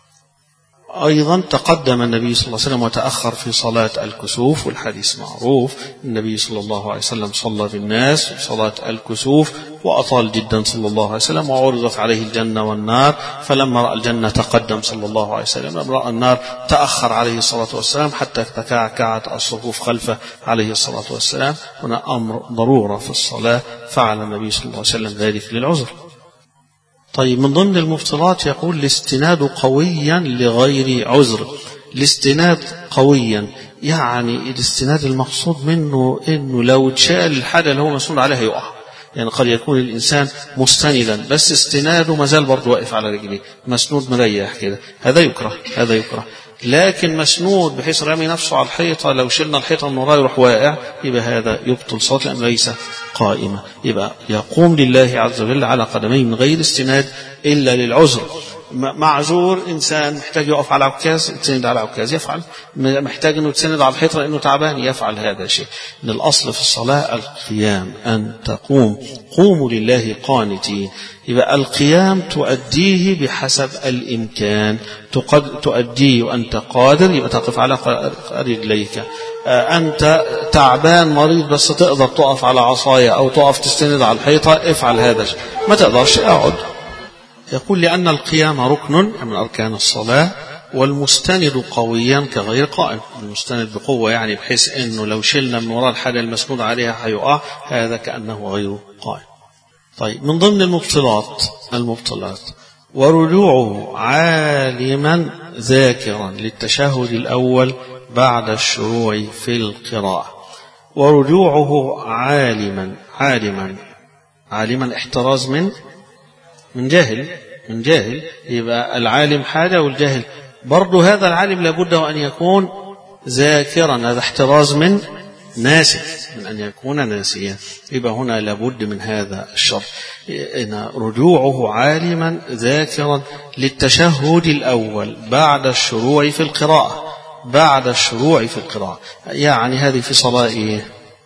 أيضا تقدم النبي صلى الله عليه وسلم وتأخر في صلاة الكسوف، والحديث معروف، النبي صلى الله عليه وسلم صلى بالناس صلاة الكسوف وأطال جدا صلى الله عليه وسلم، وعرضت عليه الجنة والنار، فلما رأى الجنة تقدم صلى الله عليه وسلم، لما رأى النار تأخر عليه الصلاة والسلام حتى تكعكعت الصفوف خلفه عليه الصلاة والسلام. هنا أمر ضرورة في الصلاة، فعل النبي صلى الله عليه وسلم ذلك للعذر. طيب من ضمن المبطلات يقول الاستناد قويا لغير عذر. الاستناد قويا يعني الاستناد المقصود منه انه لو اتشال الحاجة اللي هو مسنود عليها يقع، يعني قد يكون الإنسان مستندا بس استناده مازال برضه واقف على رجليه، مسنود مريح كده، هذا يكره، هذا يكره. لكن مسنود بحيث رامي نفسه على الحيطة، لو شلنا الحيطة من وراه يروح واقع، يبقى هذا يبطل صلاة لأنه ليس قائمة. يبقى يقوم لله عز وجل على قدميه من غير استناد إلا للعذر. معذور إنسان محتاج يقف على عكاز يتسند على عكاز يفعل، محتاج أنه يتسند على الحيطة لأنه تعبان يفعل هذا الشيء. إن الأصل في الصلاة القيام، أن تقوم، قوموا لله قانتين. يبقى القيام تؤديه بحسب الإمكان، تؤديه وأنت قادر يبقى تقف على رجليك. أنت تعبان مريض بس تقدر تقف على عصاية أو تقف تستند على الحيطة افعل هذا الشيء، ما تقدرش اقعد. يقول لأن القيام ركن من أركان الصلاة، والمستند قويا كغير قائم. المستند بقوة يعني بحيث أنه لو شلنا من وراء الحاجة المسنود عليها هيقع، هذا كأنه غير قائم. طيب من ضمن المبطلات المبطلات ورجوعه عالما ذاكرا للتشهد الأول بعد الشروع في القراءة. ورجوعه عالما عالما عالما احتراز من من جاهل من جاهل يبقى العالم حاجة والجاهل برضه. هذا العالم لابد أن يكون ذاكرا، هذا احتراز من ناسي، من أن يكون ناسيا، يبقى هنا لابد من هذا الشرط. إن رجوعه عالما ذاكرا للتشهد الأول بعد الشروع في القراءة، بعد الشروع في القراءة يعني هذه في صلاة إيه؟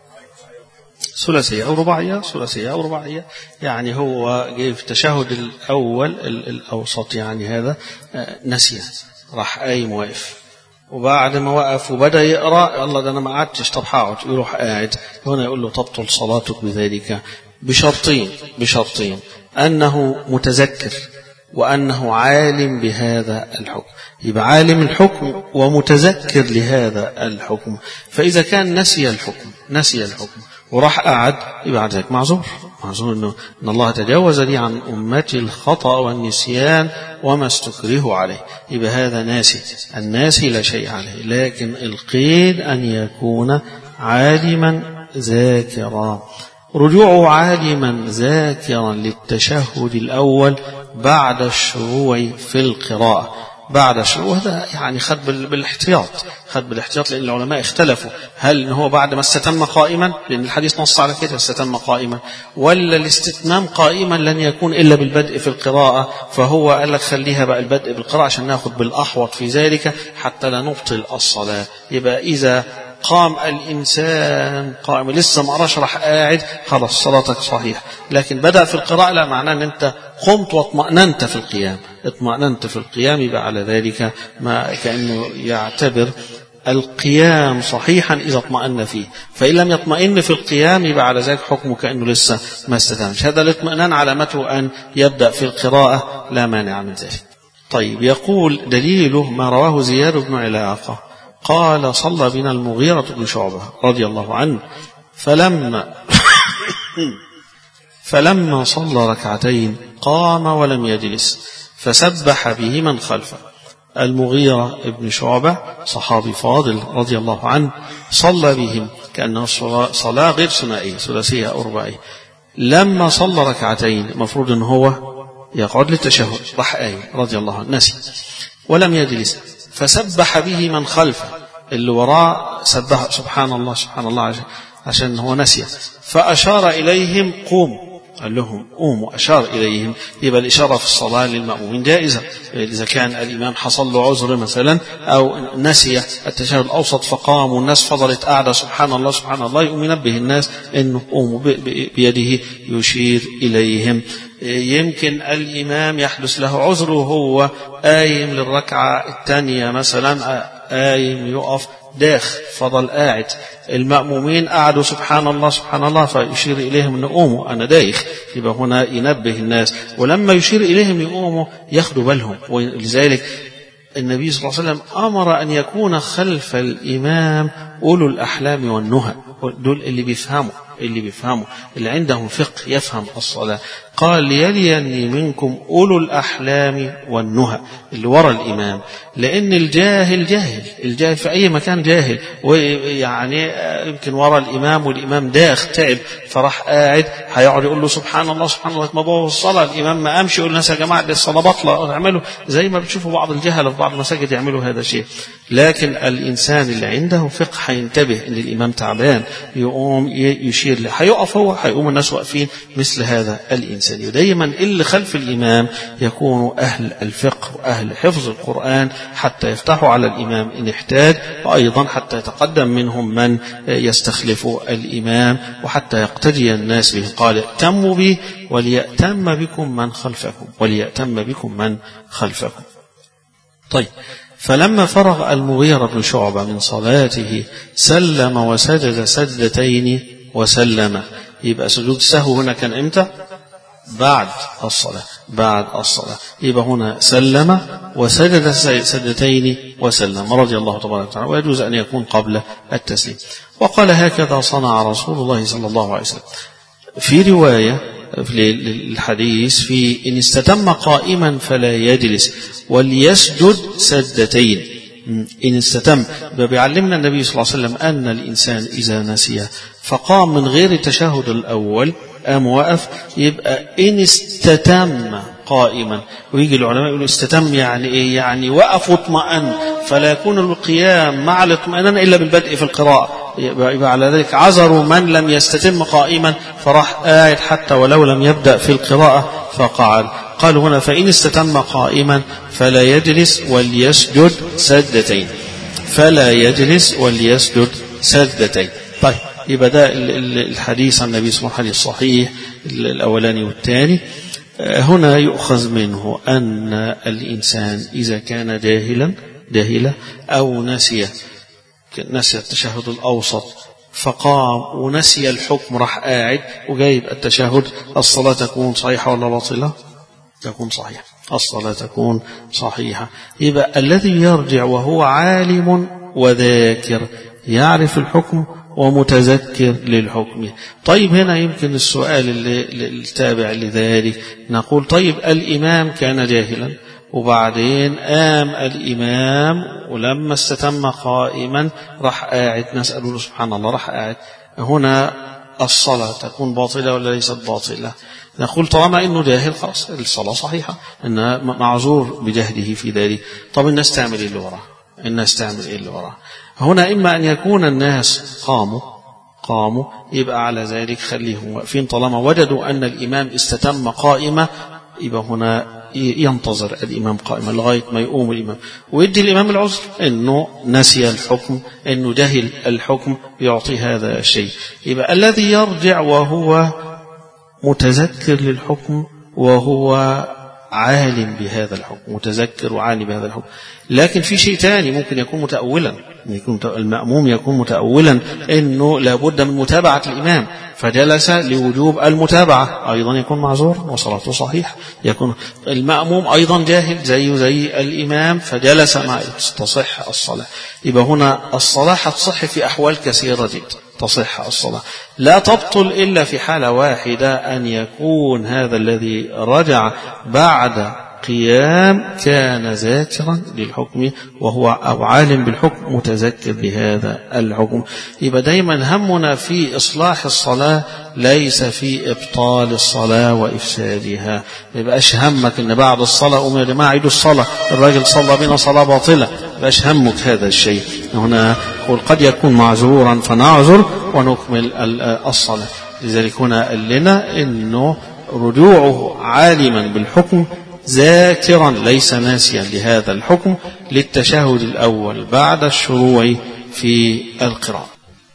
ثلاثية أو رباعية، ثلاثية أو رباعية، يعني هو جاي في التشهد الأول الأوسط يعني هذا نسيه، راح قايم واقف، وبعد ما وقف وبدأ يقرأ الله ده أنا ما قعدتش طب هقعد، يروح قاعد. هنا يقول له تبطل صلاتك بذلك بشرطين بشرطين أنه متذكر وأنه عالم بهذا الحكم. يبقى عالم الحكم ومتذكر لهذا الحكم، فإذا كان نسي الحكم نسي الحكم وراح قعد يبقى بعد ذلك معذور، معذور إنه إن الله تجاوز لي عن أمتي الخطأ والنسيان وما استكره عليه. يبقى هذا ناسي، الناسي لا شيء عليه، لكن القيد أن يكون عالما ذاكرا. رجوعه عالما ذاكرا للتشهد الأول بعد الشروع في القراءة. بعد الشروع هذا يعني خد بالاحتياط، خد بالاحتياط لأن العلماء اختلفوا هل إن هو بعد ما استتم قائما، لأن الحديث نص على كده استتم قائما، ولا الاستتمام قائما لن يكون إلا بالبدء في القراءة. فهو قال لك خليها بقى البدء بالقراءة عشان ناخد بالأحوط في ذلك حتى لا نبطل الصلاة. يبقى إذا قام الإنسان قائم لسه ما قراش راح قاعد، خلاص صلاتك صحيح. لكن بدأ في القراءة لا، معناه أن أنت قمت واطمأننت في القيام، اطمأننت في القيام، يبقى على ذلك ما كأنه يعتبر القيام صحيحا إذا اطمأن فيه. فإن لم يطمئن في القيام يبقى على ذلك حكمه كأنه لسه ما استتمش. هذا الاطمئنان علامته أن يبدأ في القراءة، لا مانع من ذلك. طيب، يقول دليله ما رواه زياد بن علاقة قال صلى بنا المغيرة بن شعبة رضي الله عنه فلما فلما صلى ركعتين قام ولم يجلس فسبح به من خلفه. المغيرة بن شعبة صحابي فاضل رضي الله عنه، صلى بهم كأنه صلاة غير ثنائية، ثلاثية أو رباعية. لما صلى ركعتين مفروض أنه هو يقعد للتشهد، راح قايم رضي الله عنه نسي ولم يجلس، فسبح به من خلفه اللي وراه، سبح سبحان الله سبحان الله عشان هو نسي، فأشار إليهم قوموا، قال لهم قوموا، أشار إليهم. يبقى الإشارة في الصلاة للمأمومين جائزة إذا كان الإمام حصل له عذر مثلا أو نسي التشهد الأوسط فقام والناس فضلت قاعدة سبحان الله سبحان الله، يقوم ينبه الناس إنه قوموا، بيده يشير إليهم. يمكن الإمام يحدث له عذر وهو قايم للركعة الثانية مثلا، قايم يقف داخ فضل قاعد، المأمومين قعدوا سبحان الله سبحان الله فيشير إليهم أن قوموا أنا دايخ، يبقى هنا ينبه الناس، ولما يشير إليهم يقوموا ياخدوا بالهم. ولذلك النبي صلى الله عليه وسلم أمر أن يكون خلف الإمام أولو الأحلام والنهى، دول اللي بيفهموا اللي بيفهموا اللي عندهم فقه يفهم الصلاة. قال ليليني منكم أولو الأحلام والنهى، اللي وراء الإمام، لأن الجاهل جاهل، الجاهل في أي مكان جاهل، ويعني يمكن وراء الإمام والإمام داخ تعب فراح قاعد، هيقعد يقول له سبحان الله سبحان الله ما بوظ الصلاة، الإمام ما قامش يقول الناس يا جماعة دي الصلاة بطلة، اعملوا زي ما بتشوفوا بعض الجهل في بعض المساجد يعملوا هذا الشيء. لكن الإنسان اللي عنده فقه هينتبه إن الإمام تعبان، يقوم يشير له، هيقف هو، هيقوم الناس واقفين مثل هذا الإنسان. دايما اللي خلف الإمام يكونوا أهل الفقه وأهل حفظ القرآن حتى يفتحوا على الإمام إن احتاج، وأيضا حتى يتقدم منهم من يستخلف الإمام وحتى يقتدي الناس به. قال ائتموا بي وليأتم بكم من خلفكم، وليأتم بكم من خلفكم. طيب، فلما فرغ المغيرة بن شعبة من صلاته سلم وسجد سجدتين وسلم. يبقى سجود السهو هنا كان امتى؟ بعد الصلاة، بعد الصلاة. يبقى هنا سلم وسجد سجدتين وسلم رضي الله تبارك وتعالى، ويجوز أن يكون قبل التسليم. وقال هكذا صنع رسول الله صلى الله عليه وسلم. في رواية في الحديث في إن استتم قائما فلا يجلس وليسجد سجدتين. إن استتم بيعلمنا النبي صلى الله عليه وسلم أن الإنسان إذا نسي فقام من غير التشهد الأول قام وقف، يبقى إن استتم قائما. ويجي العلماء يقولوا استتم يعني إيه؟ يعني وقف واطمأن، فلا يكون القيام مع الاطمئنان إلا بالبدء في القراءة. يبقى على ذلك عذروا من لم يستتم قائما فراح قاعد حتى ولو لم يبدأ في القراءة فقعد. قالوا هنا فإن استتم قائما فلا يجلس وليسجد سجدتين، فلا يجلس وليسجد سجدتين. طيب، يبقى ده الحديث عن النبي صلى الله عليه وسلم الصحيح الأولاني والثاني. هنا يؤخذ منه أن الإنسان إذا كان جاهلا جاهلا أو نسي نسي التشهد الأوسط فقام ونسي الحكم راح قاعد وجايب التشهد، الصلاة تكون صحيحة ولا باطلة؟ تكون صحيحة، الصلاة تكون صحيحة. يبقى الذي يرجع وهو عالم وذاكر يعرف الحكم ومتذكر للحكم. طيب، هنا يمكن السؤال اللي التابع لذلك نقول طيب الإمام كان جاهلا وبعدين قام الإمام ولما استتم قائما راح قاعد، نسأل الله سبحان الله راح قاعد. هنا الصلاة تكون باطلة ولا ليست باطلة؟ نقول طالما إنه جاهل خلاص الصلاة صحيحة، إنه معذور بجهله في ذلك. طب الناس تعمل إيه اللي وراه؟ الناس تعمل إيه اللي وراه؟ هنا إما أن يكون الناس قاموا قاموا يبقى على ذلك خليهم واقفين، طالما وجدوا أن الإمام استتم قائمة يبقى هنا ينتظر الإمام قائما لغاية ما يقوم الإمام، ويدي الإمام العذر إنه نسي الحكم، إنه جهل الحكم، يعطي هذا الشيء. يبقى الذي يرجع وهو متذكر للحكم وهو عالم بهذا الحكم، متذكر وعالم بهذا الحكم. لكن في شيء تاني ممكن يكون متأولا، يكون المأموم يكون متأولا إنه لابد من متابعة الإمام فجلس لوجوب المتابعة، أيضا يكون معذور وصلاته صحيح. يكون المأموم أيضا جاهل زيه زي الإمام فجلس مع تصح الصلاة. يبقى هنا الصلاة تصح في أحوال كثيرة جدا، تصح الصلاة لا تبطل إلا في حالة واحدة، أن يكون هذا الذي رجع بعد قيام كان ذاكرا للحكم وهو أو عالم بالحكم متذكر بهذا الحكم. يبقى دايما همنا في إصلاح الصلاة ليس في إبطال الصلاة وإفسادها. يبقاش همك إن بعد الصلاة قوم يا جماعة عيدوا الصلاة، الراجل صلى بنا صلاة باطلة، يبقاش همك هذا الشيء. هنا قل قد يكون معذورا فنعذر ونكمل الصلاة. لذلك هنا قال لنا إنه رجوعه عالما بالحكم ذاكرا ليس ناسيا لهذا الحكم للتشهد الأول بعد الشروع في القراءة.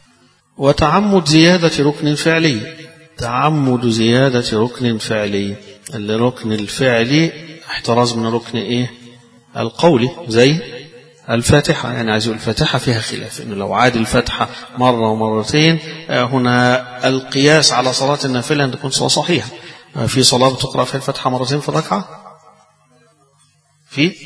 وتعمد زيادة ركن فعلي، تعمد زيادة ركن فعلي، الركن الفعلي احتراز من ركن ايه القولي زي الفاتحة. يعني عايز الفاتحة فيها خلاف، انه لو عاد الفاتحة مرة ومرتين هنا القياس على صلاة النافلة ان تكون صلاة صحيحة. في صلاة بتقرأ فيها الفاتحة مرتين في الركعة، في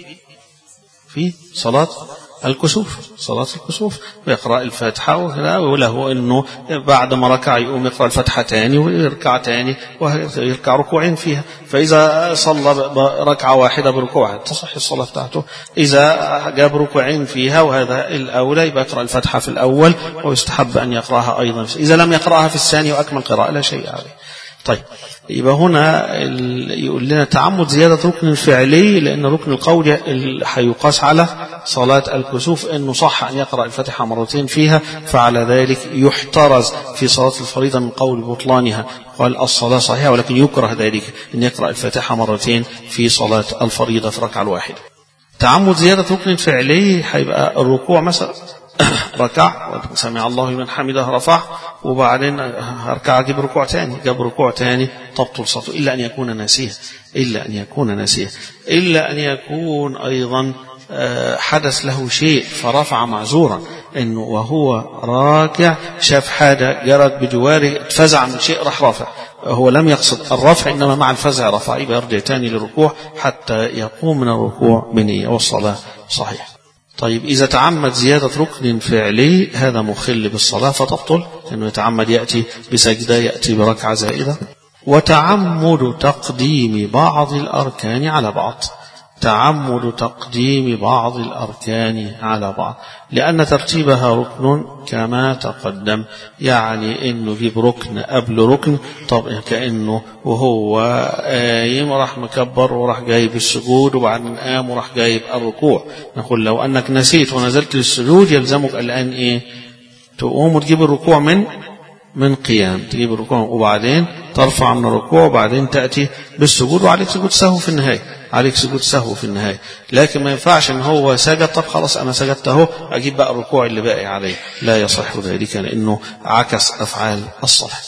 في صلاة الكسوف، صلاة الكسوف ويقرأ الفاتحة وله أنه بعد ما ركع يقوم يقرأ الفاتحة تاني ويركع تاني ويركع ركوعين فيها. فإذا صلى ركعة واحدة بركوع تصح الصلاة بتاعته. إذا جاب ركوعين فيها وهذا الأولى يبقى يقرأ الفاتحة في الأول ويستحب أن يقرأها أيضا. إذا لم يقرأها في الثاني وأكمل قراءة لا شيء عليه. طيب يبقى هنا يقول لنا تعمد زيادة ركن فعلي، لأن ركن القول حيقاس على صلاة الكسوف أنه صح أن يقرأ الفاتحة مرتين فيها، فعلى ذلك يحترز في صلاة الفريضة من قول بطلانها. قال الصلاة صحيحة ولكن يكره ذلك أن يقرأ الفاتحة مرتين في صلاة الفريضة في ركعة الواحدة. تعمد زيادة ركن فعلي هيبقى الركوع مثلا ركع سمع الله لمن حمده رفع وبعدين هركع جيب ركوع تاني، جاب ركوع تاني تبطل صلاته إلا أن يكون ناسيه، إلا أن يكون ناسيه إلا أن يكون أيضا حدث له شيء فرفع معذورا، إنه وهو راكع شاف حاجة جرت بجواره اتفزع من شيء راح رافع، هو لم يقصد الرفع إنما مع الفزع رفع، يبقى يرجع تاني للركوع حتى يقوم من الركوع بنية والصلاة صحيحة. طيب إذا تعمد زيادة ركن فعلي هذا مخل بالصلاة فتبطل، لأنه يتعمد يأتي بسجدة يأتي بركعة زائدة. وتعمد تقديم بعض الأركان على بعض، تعمد تقديم بعض الأركان على بعض، لأن ترتيبها ركن كما تقدم، يعني إنه يجيب ركن قبل ركن. طب كأنه وهو قايم راح مكبر وراح جايب السجود وبعدين قام وراح جايب الركوع. نقول لو أنك نسيت ونزلت للسجود يلزمك الآن إيه؟ تقوم وتجيب الركوع من من قيام، تجيب الركوع وبعدين ترفع من الركوع وبعدين تأتي بالسجود وعليك سجود سهو في النهاية، عليك سجود سهو في النهاية. لكن ما ينفعش ان هو سجد طب خلاص انا سجدت اهو اجيب بقى الركوع اللي باقي عليه، لا يصح ذلك لانه عكس افعال الصلاة.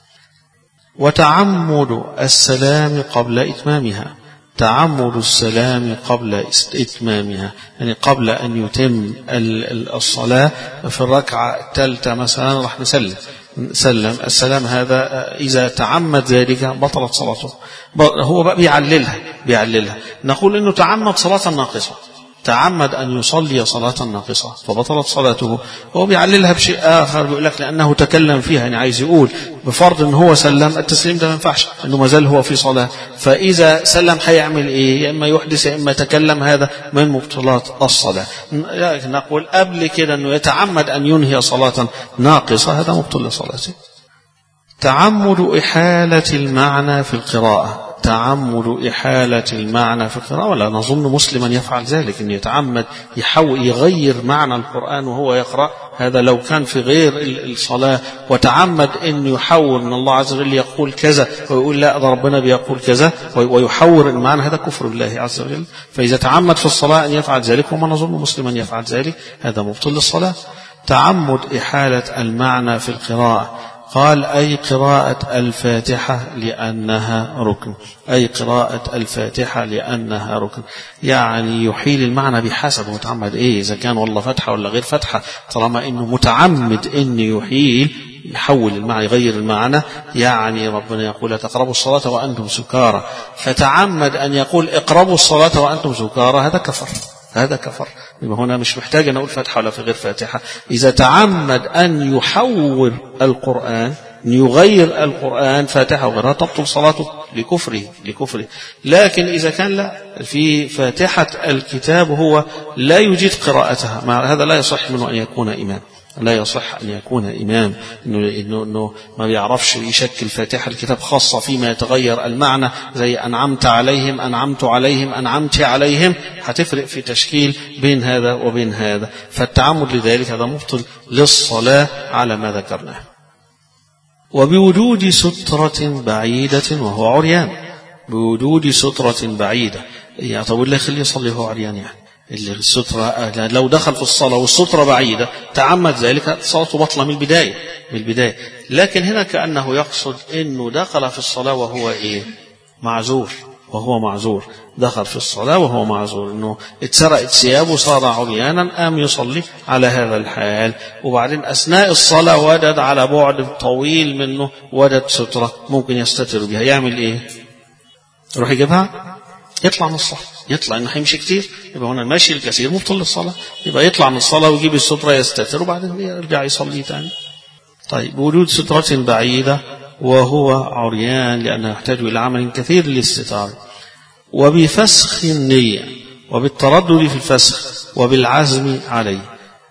وتعمد السلام قبل اتمامها، تعمد السلام قبل إتمامها، يعني قبل أن يتم الصلاة في الركعة الثالثة مثلا راح نسلم سلم السلام، هذا إذا تعمد ذلك بطلت صلاته. هو بقى بيعللها بيعللها نقول إنه تعمد صلاة ناقصة، تعمد أن يصلي صلاة ناقصة فبطلت صلاته. هو بيعللها بشيء آخر بيقول لك لأنه تكلم فيها، يعني عايز يقول بفرض أنه هو سلم التسليم ده ما ينفعش أنه ما زال هو في صلاة، فإذا سلم هيعمل إيه؟ يا إما يحدث يا إما يتكلم، هذا من مبطلات الصلاة. نقول قبل كده أنه يتعمد أن ينهي صلاة ناقصة هذا مبطل لصلاته. تعمد إحالة المعنى في القراءة، تعمد إحالة المعنى في القراءة، ولا نظن مسلما يفعل ذلك، أن يتعمد يحاول يغير معنى القرآن وهو يقرأ. هذا لو كان في غير الصلاة وتعمد أن يحول من الله عز وجل يقول كذا ويقول لا ده ربنا بيقول كذا ويحور المعنى، هذا كفر بالله عز وجل. فإذا تعمد في الصلاة أن يفعل ذلك، وما نظن مسلما يفعل ذلك، هذا مبطل للصلاة. تعمد إحالة المعنى في القراءة، قال أي قراءة الفاتحة لأنها ركن، أي قراءة الفاتحة لأنها ركن، يعني يحيل المعنى بحسب متعمد إيه، إذا كان والله فتحة ولا غير فتحة، طالما إنه متعمد إنه يحيل يحول المعنى يغير المعنى. يعني ربنا يقول لا تقربوا الصلاة وأنتم سكارى، فتعمد أن يقول اقربوا الصلاة وأنتم سكارى، هذا كفر، هذا كفر. يبقى هنا مش محتاج أن أقول فاتحة ولا في غير فاتحة. إذا تعمد أن يحول القرآن، أن يغير القرآن فاتحة وغيرها، تبطل صلاته لكفره لكفره. لكن إذا كان لا في فاتحة الكتاب هو لا يجيد قراءتها، مع هذا لا يصح منه أن يكون إمام، لا يصح أن يكون إمام، إنه, إنه, إنه ما بيعرفش يشكل فاتحة الكتاب، خاصة فيما يتغير المعنى زي أنعمت عليهم أنعمت عليهم أنعمت عليهم، هتفرق في تشكيل بين هذا وبين هذا. فالتعمد لذلك هذا مبطل للصلاة على ما ذكرناه. وبوجود سترة بعيدة وهو عريان، بوجود سترة بعيدة، يعني طب اللي يخليه يصلي وهو عريان، يعني اللي السترة لو دخل في الصلاة والسترة بعيدة تعمد ذلك، صلاته بطلة من البداية من البداية. لكن هنا كأنه يقصد إنه دخل في الصلاة وهو إيه معذور، وهو معذور، دخل في الصلاة وهو معذور، إنه اتسرقت ثيابه صار عريانا، قام يصلي على هذا الحال، وبعدين أثناء الصلاة وجد على بعد طويل منه وجد سترة ممكن يستتر بها، يعمل إيه؟ يروح يجيبها، يطلع من الصلاة، يطلع إنه هيمشي كتير، يبقى هنا المشي الكثير مبطل للصلاة، يبقى يطلع من الصلاة ويجيب السترة يستتر وبعدين يرجع يصلي تاني. طيب وجود سترة بعيدة وهو عريان لأنه يحتاج إلى عمل كثير للاستتار. وبفسخ النية، وبالتردد في الفسخ، وبالعزم عليه.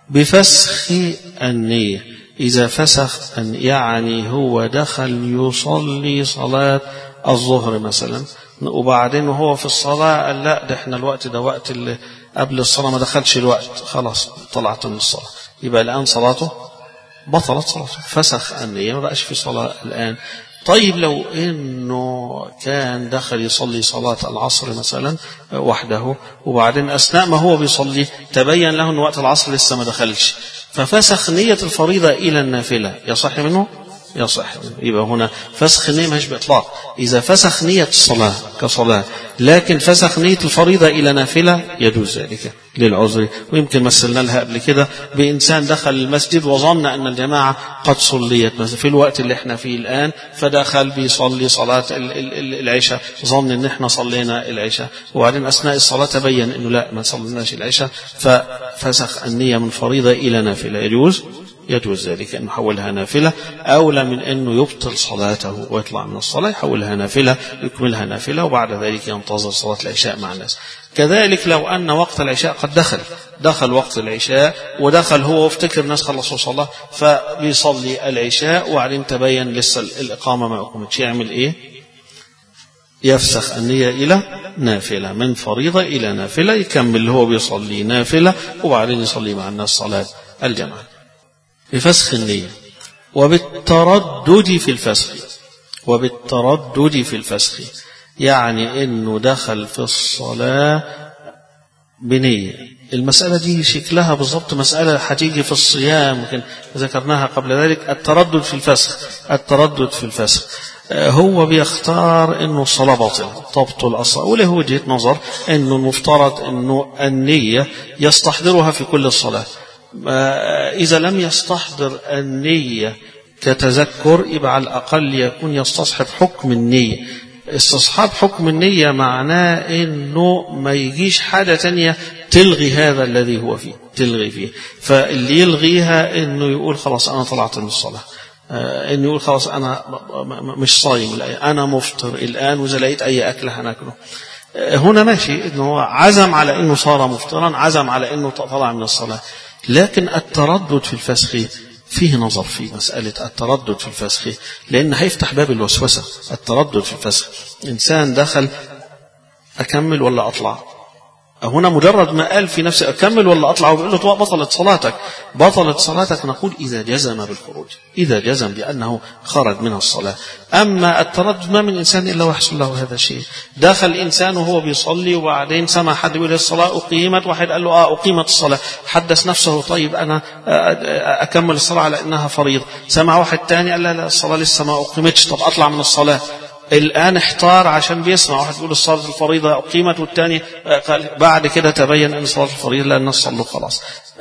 بفسخ النية، إذا فسخ أن يعني هو دخل يصلي صلاة الظهر مثلا، وبعدين وهو في الصلاة قال لا ده احنا الوقت ده وقت اللي قبل الصلاة ما دخلش الوقت، خلاص طلعت من الصلاة، يبقى الآن صلاته بطلت صلاته، فسخ النية، ما بقاش في صلاة الآن. طيب لو إنه كان دخل يصلي صلاة العصر مثلا وحده، وبعدين أثناء ما هو بيصلي تبين له أن وقت العصر لسه ما دخلش، ففسخ نية الفريضة إلى النافلة، يصح منه؟ يصح. يبقى هنا فسخ النية مش بإطلاق، إذا فسخ نية الصلاة كصلاة لكن فسخ نية الفريضة إلى نافلة يجوز ذلك للعذر. ويمكن مثلنا لها قبل كده بإنسان دخل المسجد وظن أن الجماعة قد صليت مثلا في الوقت اللي احنا فيه الآن، فدخل بيصلي صلاة العشاء، ظن أن احنا صلينا العشاء، وبعدين أثناء الصلاة تبين أنه لا ما صليناش العشاء، ففسخ النية من فريضة إلى نافلة، يجوز يجوز ذلك أن يحولها نافلة، أولى من أنه يبطل صلاته ويطلع من الصلاة، يحولها نافلة يكملها نافلة وبعد ذلك ينتظر صلاة العشاء مع الناس. كذلك لو أن وقت العشاء قد دخل دخل وقت العشاء ودخل هو وافتكر الناس خلصوا صلاة فبيصلي العشاء وبعدين تبين لسه الإقامة ما أقومتش، يعمل إيه؟ يفسخ النية إلى نافلة، من فريضة إلى نافلة، يكمل هو بيصلي نافلة وبعدين يصلي مع الناس صلاة الجماعة. بفسخ النية. وبالتردد في الفسخ، وبالتردد في الفسخ يعني انه دخل في الصلاة بنية. المسألة دي شكلها بالضبط مسألة هتيجي في الصيام، يمكن ذكرناها قبل ذلك. التردد في الفسخ، التردد في الفسخ هو بيختار انه الصلاة باطلة تبطل الصلاة، وله وجهة نظر انه المفترض انه النية يستحضرها في كل الصلاة، إذا لم يستحضر النية كتذكر يبقى على الأقل يكون يستصحب حكم النية. استصحاب حكم النية معناه إنه ما يجيش حاجة تانية تلغي هذا الذي هو فيه، تلغي فيه. فاللي يلغيها إنه يقول خلاص أنا طلعت من الصلاة، إنه يقول خلاص أنا مش صايم، أنا مفطر الآن وإذا لقيت أي أكل هناكله. هنا ماشي إنه عزم على إنه صار مفطرا، عزم على إنه طلع من الصلاة. لكن التردد في الفسخ فيه نظر في مسألة التردد في الفسخ، لأن هيفتح باب الوسوسة. التردد في الفسخ، إنسان دخل أكمل ولا أطلع، هنا مجرد ما قال في نفسه أكمل ولا أطلع وبيقول له بطلت صلاتك، بطلت صلاتك، نقول إذا جزم بالخروج، إذا جزم بأنه خرج من الصلاة. أما التردد ما من إنسان إلا ويحصل له هذا الشيء. دخل إنسان وهو بيصلي وبعدين سمع حد يقول الصلاة أقيمت، واحد قال له آه أقيمت الصلاة، حدث نفسه طيب أنا أكمل الصلاة على أنها فريضة. سمع واحد تاني قال لا لا الصلاة لسه ما أقيمتش، طب أطلع من الصلاة. الآن احتار عشان بيسمع واحد يقول الصلاة الفريضة أقيمت، والثاني قال بعد كده تبين أن الصلاة الفريضة لأن صلوا خلاص،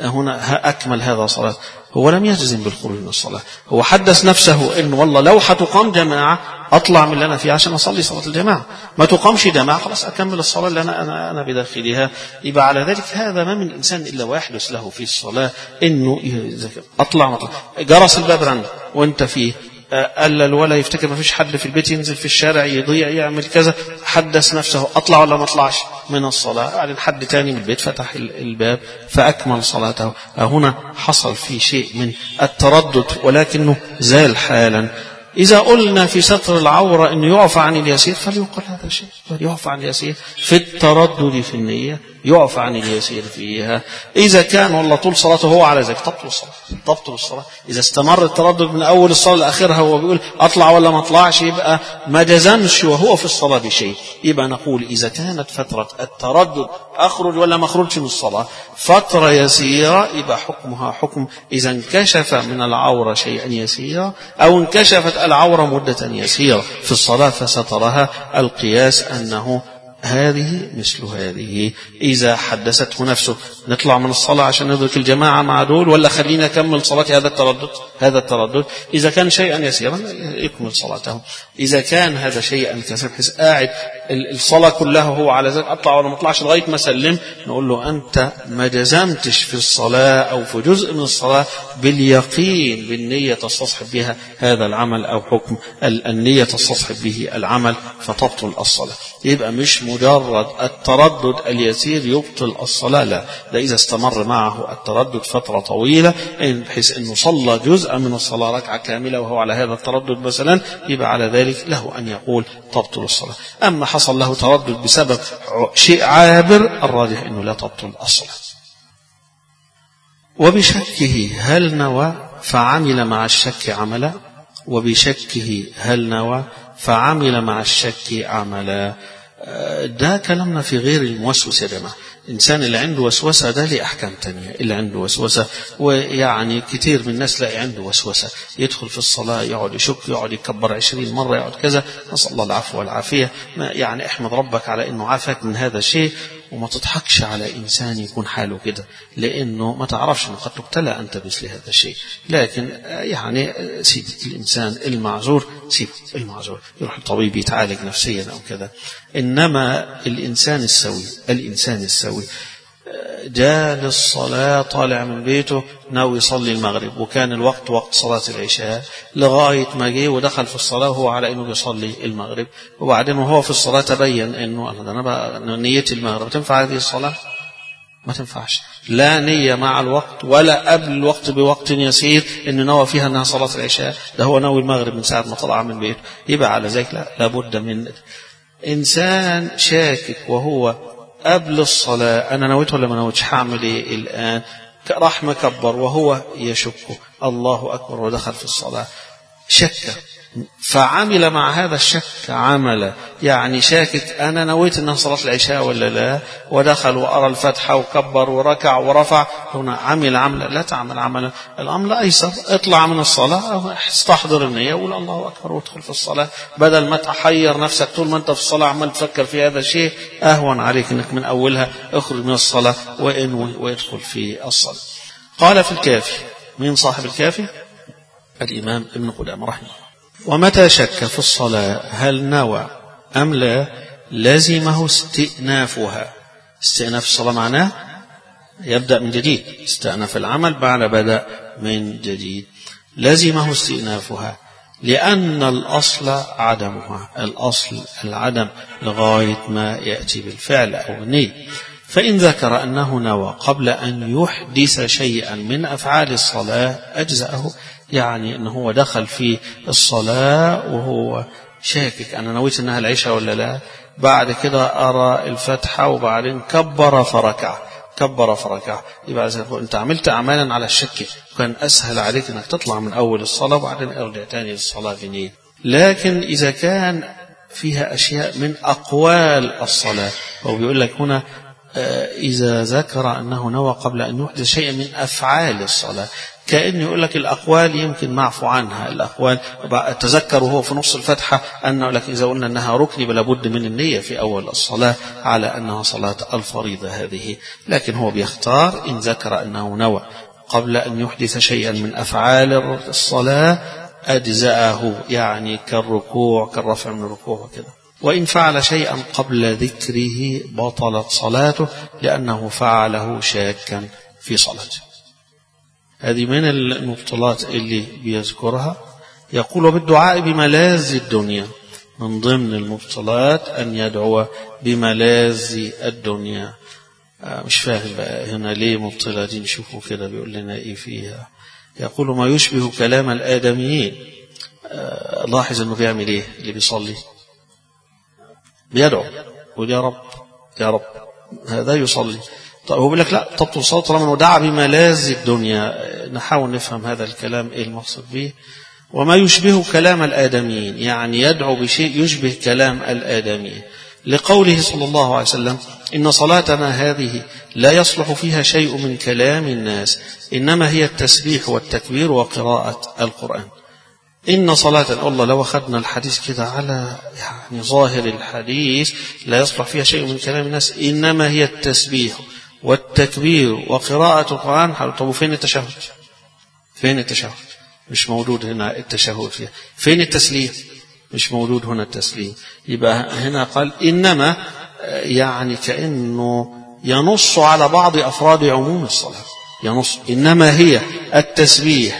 هنا أكمل هذا صلاة. هو لم يجزم بالخروج من الصلاة، هو حدث نفسه إن والله لو حتقام جماعة أطلع من اللي أنا فيه عشان أصلي صلاة الجماعة، ما تقامش جماعة خلاص أكمل الصلاة اللي أنا أنا أنا بداخلها. يبقى على ذلك هذا ما من إنسان إلا ويحدث له في الصلاة إنه أطلع مطلع، جرس الباب رن وأنت فيه، قال ولا يفتكر ما فيش حد في البيت، ينزل في الشارع يضيع يعمل كذا، حدث نفسه أطلع ولا ما أطلعش من الصلاة، بعدين حد تاني من البيت فتح الباب فأكمل صلاته. هنا حصل في شيء من التردد ولكنه زال حالا. إذا قلنا في ستر العورة أنه يعفى عن اليسير فليقل هذا الشيء، يعفى عن اليسير في التردد في النية، يعفى عن اليسير فيها. إذا كان والله طول صلاته هو على ذلك تبطل الصلاة، تبطل الصلاة. إذا استمر التردد من أول الصلاة لآخرها وهو بيقول أطلع ولا ما أطلعش، يبقى ما جزمش وهو في الصلاة بشيء. يبقى نقول إذا كانت فترة التردد أخرج ولا ما أخرجش من الصلاة فترة يسيرة، يبقى حكمها حكم إذا انكشف من العورة شيئا يسيرا أو انكشفت العورة مدة يسيرة في الصلاة فسترها، القياس أنه هذه مثل هذه. إذا حدثته نفسه نطلع من الصلاة عشان ندرك الجماعة مع دول ولا خلينا أكمل صلاتي، هذا التردد هذا التردد إذا كان شيئا يسيرا يكمل صلاته. إذا كان هذا شيئا كثيرا بحيث قاعد الصلاة كلها هو على ذلك أطلع ولا ما أطلعش لغاية ما سلم، نقول له أنت ما جزمتش في الصلاة أو في جزء من الصلاة باليقين بالنية تستصحب بها هذا العمل أو حكم النية تستصحب به العمل فتبطل الصلاة. يبقى مش مجرد التردد اليسير يبطل الصلاة، لا، ده إذا استمر معه التردد فترة طويلة بحيث أنه صلى جزءا من الصلاة ركعة كاملة وهو على هذا التردد مثلا، يبقى على ذلك له أن يقول تبطل الصلاة. أما حصل له تردد بسبب شيء عابر، الراجح أنه لا تبطل الصلاة. وبشكه هل نوى فعمل مع الشك عملا، وبشكه هل نوى فعمل مع الشك عملا. ده كلامنا في غير الموسوس يا جماعة. الإنسان اللي عنده وسوسة ده ليه أحكام تانية، اللي عنده وسوسة، ويعني كتير من الناس لاقي عنده وسوسة، يدخل في الصلاة يقعد يشك، يقعد يكبر عشرين مرة، يقعد كذا، نسأل الله العفو والعافية. يعني احمد ربك على إنه عافاك من هذا الشيء، وما تضحكش على إنسان يكون حاله كده، لأنه ما تعرفش أنه قد تبتلى أنت مثل هذا الشيء. لكن يعني سيب الإنسان المعذور، سيب المعذور يروح الطبيب يتعالج نفسيا أو كذا. إنما الإنسان السوي، الإنسان السوي جاء للصلاة طالع من بيته ناوي يصلي المغرب، وكان الوقت وقت صلاة العشاء، لغاية ما جه ودخل في الصلاة وهو على إنه بيصلي المغرب، وبعدين وهو في الصلاة تبين إنه أنا بقى نيتي المغرب. تنفع هذه الصلاة؟ ما تنفعش، لا نية مع الوقت ولا قبل الوقت بوقت يسير إن نوى فيها أنها صلاة العشاء، ده هو ناوي المغرب من ساعة ما طلع من بيته. يبقى على ذلك لا لابد من إنسان شاكك وهو قبل الصلاة أنا نويت ولا ما نويتش، هعمل إيه الآن؟ راح مكبر وهو يشك، الله أكبر ودخل في الصلاة، شك فعمل مع هذا الشك عمل، يعني شاكك أنا نويت أنها صلاة العشاء ولا لا، ودخل وأرى الفتحة وكبر وركع ورفع، هنا عمل عمل. لا تعمل عملا، الأمر أيسر، اطلع من الصلاة استحضر النية وقول الله أكبر وادخل في الصلاة، بدل ما تحير نفسك طول ما أنت في الصلاة عمال تفكر في هذا الشيء، أهون عليك أنك من أولها اخرج من الصلاة وانوي ويدخل في الصلاة. قال في الكافي، من صاحب الكافي؟ الإمام ابن قدامة رحمه الله. ومتى شك في الصلاة هل نوى أم لا لزمه استئنافها. استئناف الصلاة معناه يبدأ من جديد، استأنف العمل بعد بدأ من جديد، لزمه استئنافها، لأن الأصل عدمها، الأصل العدم لغاية ما يأتي بالفعل أو النية. فإن ذكر أنه نوى قبل أن يحدث شيئا من أفعال الصلاة أجزأه، يعني أنه هو دخل في الصلاة وهو شاكك أنا نويت أنها العشاء ولا لا، بعد كده أرى الفتحة وبعدين كبر فركع كبر فركع، يبقى أنت عملت أعمالا على الشك، كان أسهل عليك أنك تطلع من أول الصلاة وبعدين أرجع تاني للصلاة بنية. لكن إذا كان فيها أشياء من أقوال الصلاة، هو بيقول لك هنا إذا ذكر أنه نوى قبل أن يحدث شيئا من أفعال الصلاة، كأنه يقول لك الأقوال يمكن معفو عنها، الأقوال تذكر وهو في نص الفتحة أنه لك إذا قلنا أنها ركن بلا بد من النية في أول الصلاة على أنها صلاة الفريضة هذه، لكن هو بيختار إن ذكر أنه نوى قبل أن يحدث شيئا من أفعال الصلاة أجزأه، يعني كالركوع كالرفع من الركوع وكذا. وإن فعل شيئا قبل ذكره بطلت صلاته لأنه فعله شاكا في صلاته. هذه من المبطلات اللي بيذكرها. يقول بالدعاء بملاذ الدنيا، من ضمن المبطلات أن يدعو بملاذ الدنيا. مش فاهم بقى هنا ليه مبطلة دي، نشوفوا كده بيقول لنا إيه فيها. يقول ما يشبه كلام الآدميين. لاحظ أنه بيعمل إيه اللي بيصلي، بيدعو يقول يا رب يا رب، هذا يصلي. طيب هو بيقول لك لا تبطل صلاة طالما ودعا بملاذ الدنيا. نحاول نفهم هذا الكلام ايه المقصود به. وما يشبه كلام الآدميين، يعني يدعو بشيء يشبه كلام الآدميين، لقوله صلى الله عليه وسلم إن صلاتنا هذه لا يصلح فيها شيء من كلام الناس، إنما هي التسبيح والتكبير وقراءة القرآن. إن صلاة الله لو أخذنا الحديث كده على يعني ظاهر الحديث لا يصلح فيها شيء من كلام الناس، إنما هي التسبيح والتكبير وقراءة القرآن. طب فين التشهد؟ فين التشهد؟ مش موجود هنا التشهد فيها. فين التسليم؟ مش موجود هنا التسليم. يبقى هنا قال إنما، يعني كأنه ينص على بعض أفراد عموم الصلاة، ينص إنما هي التسبيح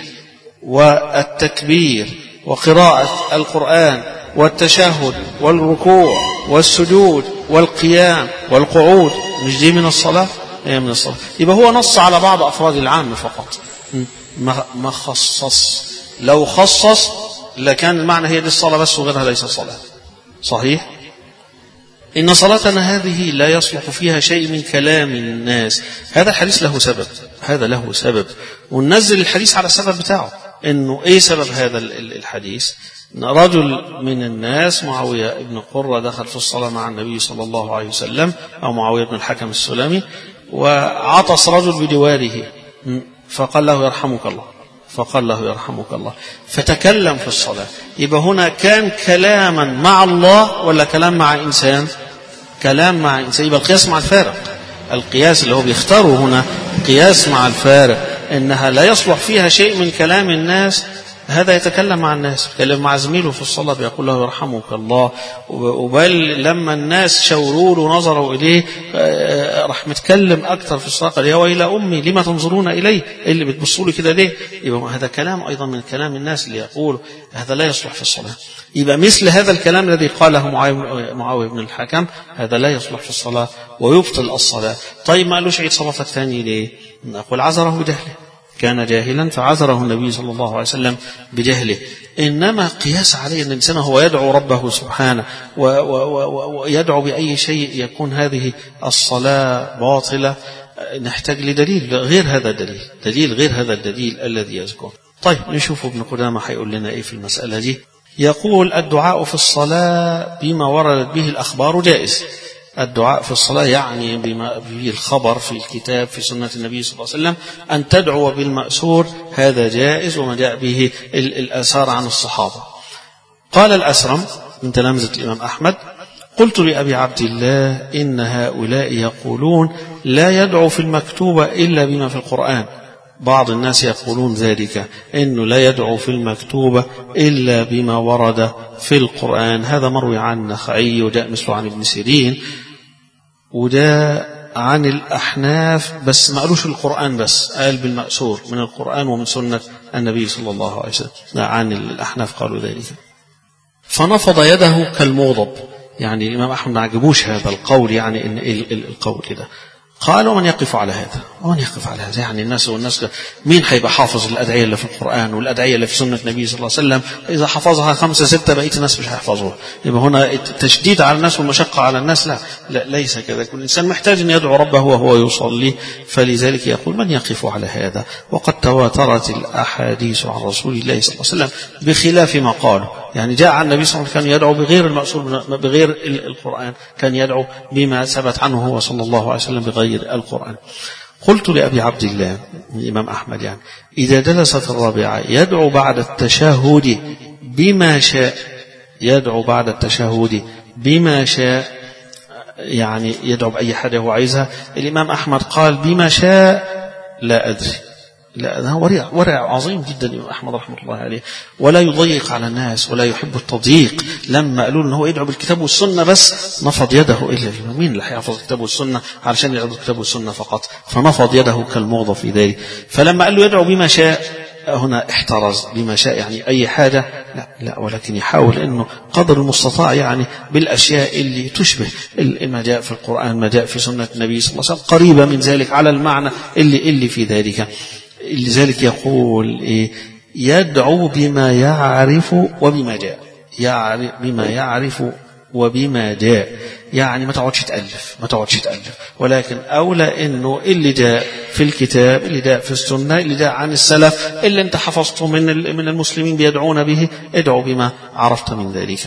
والتكبير وقراءة القرآن والتشهد والركوع والسجود والقيام والقعود، مش دي من الصلاة؟ هي من الصلاة. يبقى هو نص على بعض أفراد العام فقط، ما خصص. لو خصص لكان المعنى هي دي الصلاة بس وغيرها ليس صلاة. صحيح؟ إن صلاتنا هذه لا يصلح فيها شيء من كلام الناس. هذا الحديث له سبب، هذا له سبب، وننزل الحديث على السبب بتاعه. إنه إيه سبب هذا الحديث؟ إن رجل من الناس معاوية ابن قرة دخل في الصلاة مع النبي صلى الله عليه وسلم، أو معاوية بن الحكم السلمي، وعطس رجل بدواره فقال له يرحمك الله، فقال له يرحمك الله، فتكلم في الصلاة. يبقى هنا كان كلاما مع الله ولا كلام مع إنسان؟ كلام مع إنسان. يبقى القياس مع الفارق، القياس اللي هو بيختاره هنا قياس مع الفارق، إنها لا يصلح فيها شيء من كلام الناس. هذا يتكلم مع الناس، يتكلم مع زميله في الصلاة بيقول له يرحمك الله، وبل لما الناس شاوروا له نظروا إليه راح متكلم أكثر في الصلاة، قال يا ويل أمي لما تنظرون إليه، اللي بتبصوا لي كده ليه؟ يبقى هذا كلام أيضا من كلام الناس اللي يقول هذا لا يصلح في الصلاة. يبقى مثل هذا الكلام الذي قاله معاوية بن الحكم هذا لا يصلح في الصلاة ويبطل الصلاة. طيب ما قالوش عيد صلاتك ثاني ليه؟ نقول عذره بجهله، كان جاهلا فعذره النبي صلى الله عليه وسلم بجهله. إنما قياس عليه أن الإنسان هو يدعو ربه سبحانه ويدعو بأي شيء يكون هذه الصلاة باطلة، نحتاج لدليل غير هذا الدليل، دليل غير هذا الدليل الذي يذكر. طيب نشوف ابن قدامة حيقول لنا إيه في المسألة دي. يقول الدعاء في الصلاة بما وردت به الأخبار جائز. الدعاء في الصلاة يعني بما به الخبر في الكتاب في سنة النبي صلى الله عليه وسلم، أن تدعو بالمأسور هذا جائز، وما جاء به الآثار عن الصحابة. قال الأسرم من تلامذة الإمام أحمد قلت لأبي عبد الله إن هؤلاء يقولون لا يدعو في المكتوبة إلا بما في القرآن. بعض الناس يقولون ذلك، إنه لا يدعو في المكتوبة إلا بما ورد في القرآن. هذا مروي عن النخعي، وجاء مثله عن ابن سيرين، وده عن الأحناف، بس ما قالوش القرآن بس، قال بالمأسور من القرآن ومن سنة النبي صلى الله عليه وسلم. عن الأحناف قالوا ذلك. فنفض يده كالمغضب، يعني الإمام أحمد ما عجبوش هذا القول، يعني إن القول ده قال ومن يقف على هذا؟ ومن يقف على هذا يعني الناس والناس مين هيبقى حافظ الأدعية اللي في القرآن والأدعية اللي في سنة النبي صلى الله عليه وسلم؟ إذا حفظها خمسة ستة بقية الناس مش هيحفظوها. يبقى هنا التشديد على الناس والمشقة على الناس لا, لا ليس كذا. كل إنسان محتاج أن يدعو ربه وهو يصلي، فلذلك يقول من يقف على هذا. وقد تواترت الأحاديث عن رسول الله صلى الله عليه وسلم بخلاف ما قاله. يعني جاء عن النبي صلى الله عليه وسلم كان يدعو بغير المأثور بغير القرآن، كان يدعو بما ثبت عنه هو صلى الله عليه وسلم بغير القرآن. قلت لأبي عبد الله الإمام أحمد يعني إذا جلس في الرابعة يدعو بعد التشهد بما شاء، يدعو بعد التشهد بما شاء، يعني يدعو بأي حاجة هو عايزها. الإمام أحمد قال بما شاء لا أدري. لا هذا ورع ورع عظيم جدا الإمام أحمد رحمه الله عليه، ولا يضيق على الناس ولا يحب التضييق. لما قالوا إنه هو يدعو بالكتاب والسنة بس نفض يده إلا مين اللي هيحفظ الكتاب والسنة علشان يدعو بالكتاب والسنة فقط؟ فنفض يده كالمغضى في ذلك. فلما قال له يدعو بما شاء هنا احترز بما شاء يعني أي حاجة لا لا، ولكن يحاول إنه قدر المستطاع يعني بالأشياء اللي تشبه ما جاء في القرآن ما جاء في سنة النبي صلى الله عليه وسلم قريبة من ذلك على المعنى اللي اللي في ذلك. لذلك يقول إيه؟ يدعو بما يعرف وبما جاء، يعرف بما يعرف وبما جاء، يعني ما تقعدش تألف ما تقعدش تألف ولكن أولى إنه اللي جاء في الكتاب اللي جاء في السنة اللي جاء عن السلف اللي انت حفظته من من المسلمين بيدعون به ادعو بما عرفت من ذلك.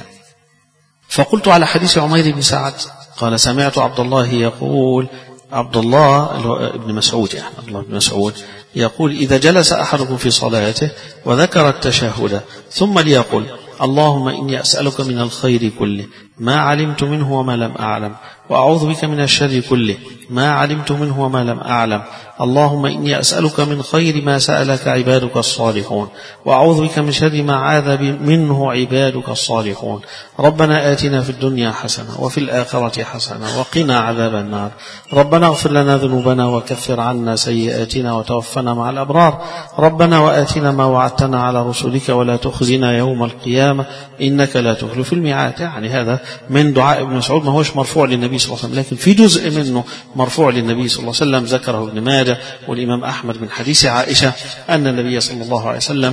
فقلت على حديث عمير بن سعد قال سمعت عبد الله يقول، عبد الله ابن مسعود يعني عبد الله بن مسعود يقول إذا جلس أحدكم في صلاته وذكر التشهد ثم ليقول اللهم إني أسألك من الخير كله ما علمت منه وما لم أعلم، وأعوذ بك من الشر كله ما علمت منه وما لم أعلم، اللهم إني أسألك من خير ما سألك عبادك الصالحون، وأعوذ بك من شر ما عاذ منه عبادك الصالحون، ربنا آتنا في الدنيا حسنة وفي الآخرة حسنة وقنا عذاب النار، ربنا اغفر لنا ذنوبنا وكفر عنا سيئاتنا وتوفنا مع الأبرار، ربنا وآتنا ما وعدتنا على رسلك ولا تخزنا يوم القيامة إنك لا تخلف الميعاد. يعني هذا من دعاء ابن مسعود، ما هوش مرفوع للنبي صلى الله عليه وسلم، لكن في جزء منه مرفوع للنبي صلى الله عليه وسلم ذكره ابن ماجه والإمام أحمد من حديث عائشة أن النبي صلى الله عليه وسلم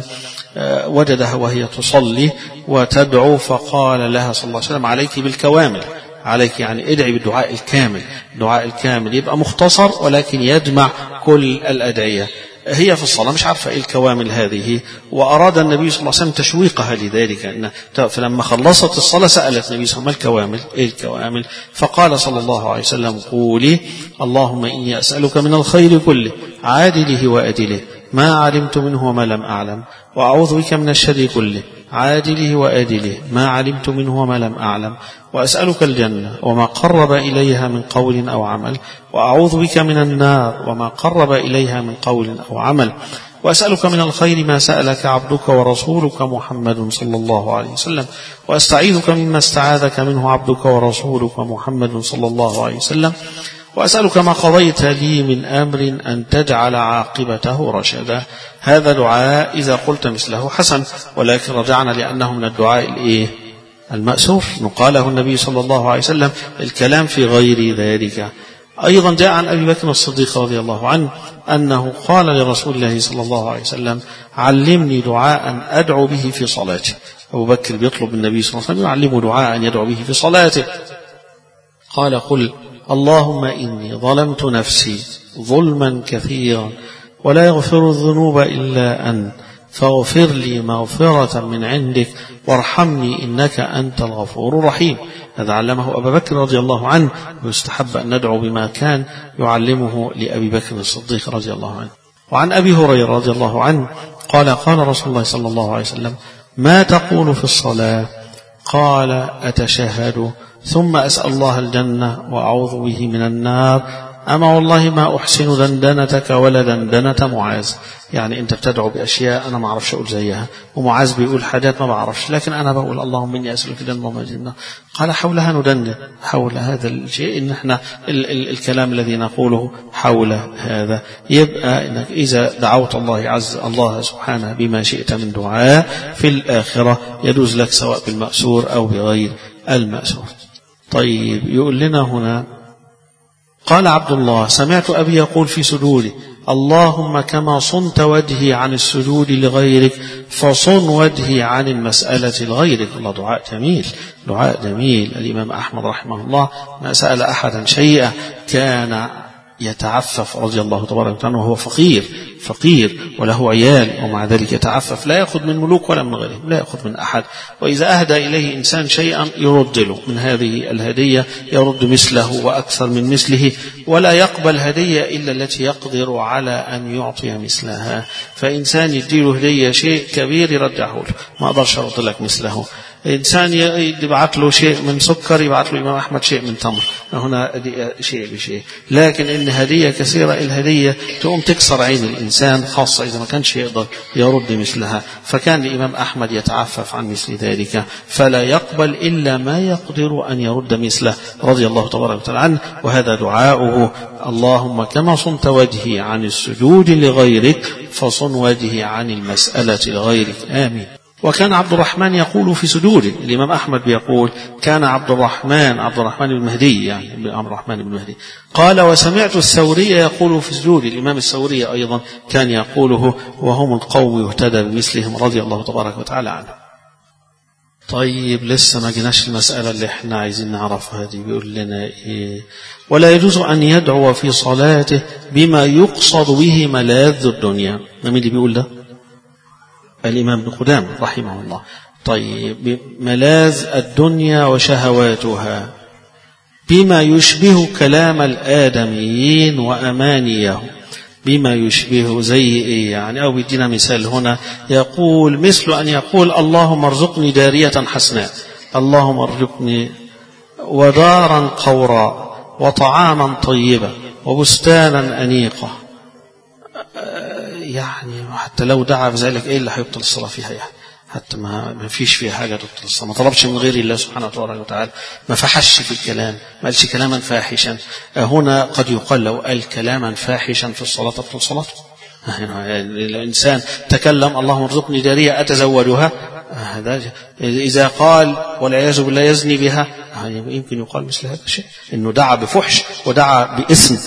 وجدها وهي تصلي وتدعو فقال لها صلى الله عليه وسلم عليك بالكوامل، عليك يعني ادعي بالدعاء الكامل. الدعاء الكامل يبقى مختصر ولكن يجمع كل الأدعية. هي في الصلاة مش عارفة إيه الكوامل هذه، وأراد النبي صلى الله عليه وسلم تشويقها لذلك، إن فلما خلصت الصلاة سألت النبي صلى الله عليه وسلم ما الكوامل إيه الكوامل، فقال صلى الله عليه وسلم قولي اللهم إني أسألك من الخير كله عاجله وآجله ما علمت منه وما لم أعلم، وأعوذ بك من الشر كله عاجله وآجله ما علمت منه وما لم أعلم، وأسألك الجنة وما قرب إليها من قول أو عمل، وأعوذ بك من النار وما قرب إليها من قول أو عمل، وأسألك من الخير ما سألك عبدك ورسولك محمد صلى الله عليه وسلم، وأستعيذك مما استعاذك منه عبدك ورسولك محمد صلى الله عليه وسلم، وأسألك ما قضيت لي من أمر أن تجعل عاقبته رشدا. هذا دعاء إذا قلت مثله حسن، ولكن رجعنا لأنه من الدعاء الإيه المأسور نقاله النبي صلى الله عليه وسلم، الكلام في غير ذلك. أيضا جاء عن أبي بكر الصديق رضي الله عنه أنه قال لرسول الله صلى الله عليه وسلم علمني دعاء أدعو به في صلاتي. أبو بكر بيطلب النبي صلى الله عليه وسلم يعلمه دعاء يدعو به في صلاته. قال قل اللهم إني ظلمت نفسي ظلما كثيرا ولا يغفر الذنوب إلا أنت فاغفر لي مغفرة من عندك وارحمني إنك أنت الغفور الرحيم. هذا علمه أبا بكر رضي الله عنه، ويستحب أن ندعو بما كان يعلمه لأبي بكر الصديق رضي الله عنه. وعن أبي هريرة رضي الله عنه قال قال رسول الله صلى الله عليه وسلم ما تقول في الصلاة؟ قال أتشهد ثم أسأل الله الجنة وأعوذ به من النار، أما والله ما أحسن دندنتك ولا دندنة معاذ. يعني أنت بتدعو بأشياء أنا ما أعرفش أقول زيها، ومعاذ بيقول حاجات ما بعرفش، لكن أنا بقول اللهم إني أسألك الجنة وما الجنة. قال حولها ندندن، حول هذا الشيء إن إحنا ال ال الكلام الذي نقوله حول هذا. يبقى إنك إذا دعوت الله عز الله سبحانه بما شئت من دعاء في الآخرة يجوز لك سواء بالمأسور أو بغير المأسور. طيب يقول لنا هنا قال عبد الله: سمعت أبي يقول في سجودي: اللهم كما صنت وجهي عن السجود لغيرك فصن وجهي عن المسألة لغيرك. الله، دعاء جميل، دعاء جميل. الإمام أحمد رحمه الله ما سأل أحدا شيئا كان يتعفف رضي الله تبارك وتعالى وهو فقير فقير وله عيال، ومع ذلك يتعفف، لا يأخذ من ملوك ولا من غيرهم، لا يأخذ من أحد. وإذا أهدى إليه إنسان شيئا يرد له من هذه الهدية، يرد مثله وأكثر من مثله، ولا يقبل هدية إلا التي يقدر على أن يعطي مثلها. فإنسان يديله هدية شيء كبير يرجعه له، ما أقدرش أرد لك مثله. إنسان يبعث له شيء من سكر يبعث له الإمام أحمد شيء من تمر، هنا شيء بشيء. لكن إن هدية كثيرة، الهدية تقوم تكسر عين الإنسان، خاصة إذا ما كانش يقدر يرد مثلها. فكان الإمام أحمد يتعفف عن مثل ذلك، فلا يقبل إلا ما يقدر أن يرد مثله رضي الله تبارك وتعالى عنه. وهذا دعاؤه: اللهم كما صنت وجهي عن السجود لغيرك فصن وجهي عن المسألة لغيرك. آمين. وكان عبد الرحمن يقول في سجوده، الإمام أحمد بيقول: كان عبد الرحمن عبد الرحمن بن مهدي، يعني عبد الرحمن بن مهدي قال: وسمعت الثوري يقول في سجوده. الإمام الثوري أيضا كان يقوله، وهم القوم يهتدى بمثلهم رضي الله تبارك وتعالى عنه. طيب، لسه ما جيناش المسألة اللي احنا عايزين نعرفها دي. بيقول لنا إيه؟ ولا يجوز أن يدعو في صلاته بما يقصد به ملاذ الدنيا. مين اللي بيقول ده؟ الإمام ابن قدامة رحمه الله. طيب، ملاذ الدنيا وشهواتها بما يشبه كلام الآدميين وأمانيه. بما يشبه زي إيه يعني؟ أو بيدينا مثال هنا، يقول مثل أن يقول: اللهم ارزقني دارية حسناء، اللهم ارزقني ودارا قورا وطعاما طيبا وبستانا أنيقا. يعني حتى لو دعا بذلك ايه اللي هيبطل الصلاه فيها؟ يعني حتى ما ما فيش فيها حاجه تبطل الصلاه، ما طلبش من غير الله سبحانه وتعالى، ما فحش في الكلام، ما قالش كلاما فاحشا. هنا قد يقال لو قال كلاما فاحشا في الصلاه تبطل صلاته. الانسان تكلم: اللهم ارزقني داريه اتزوجها، هذا إذا قال والعياذ بالله يزني بها، يمكن يقال مثل هذا الشيء، إنه دعا بفحش ودعا باسم.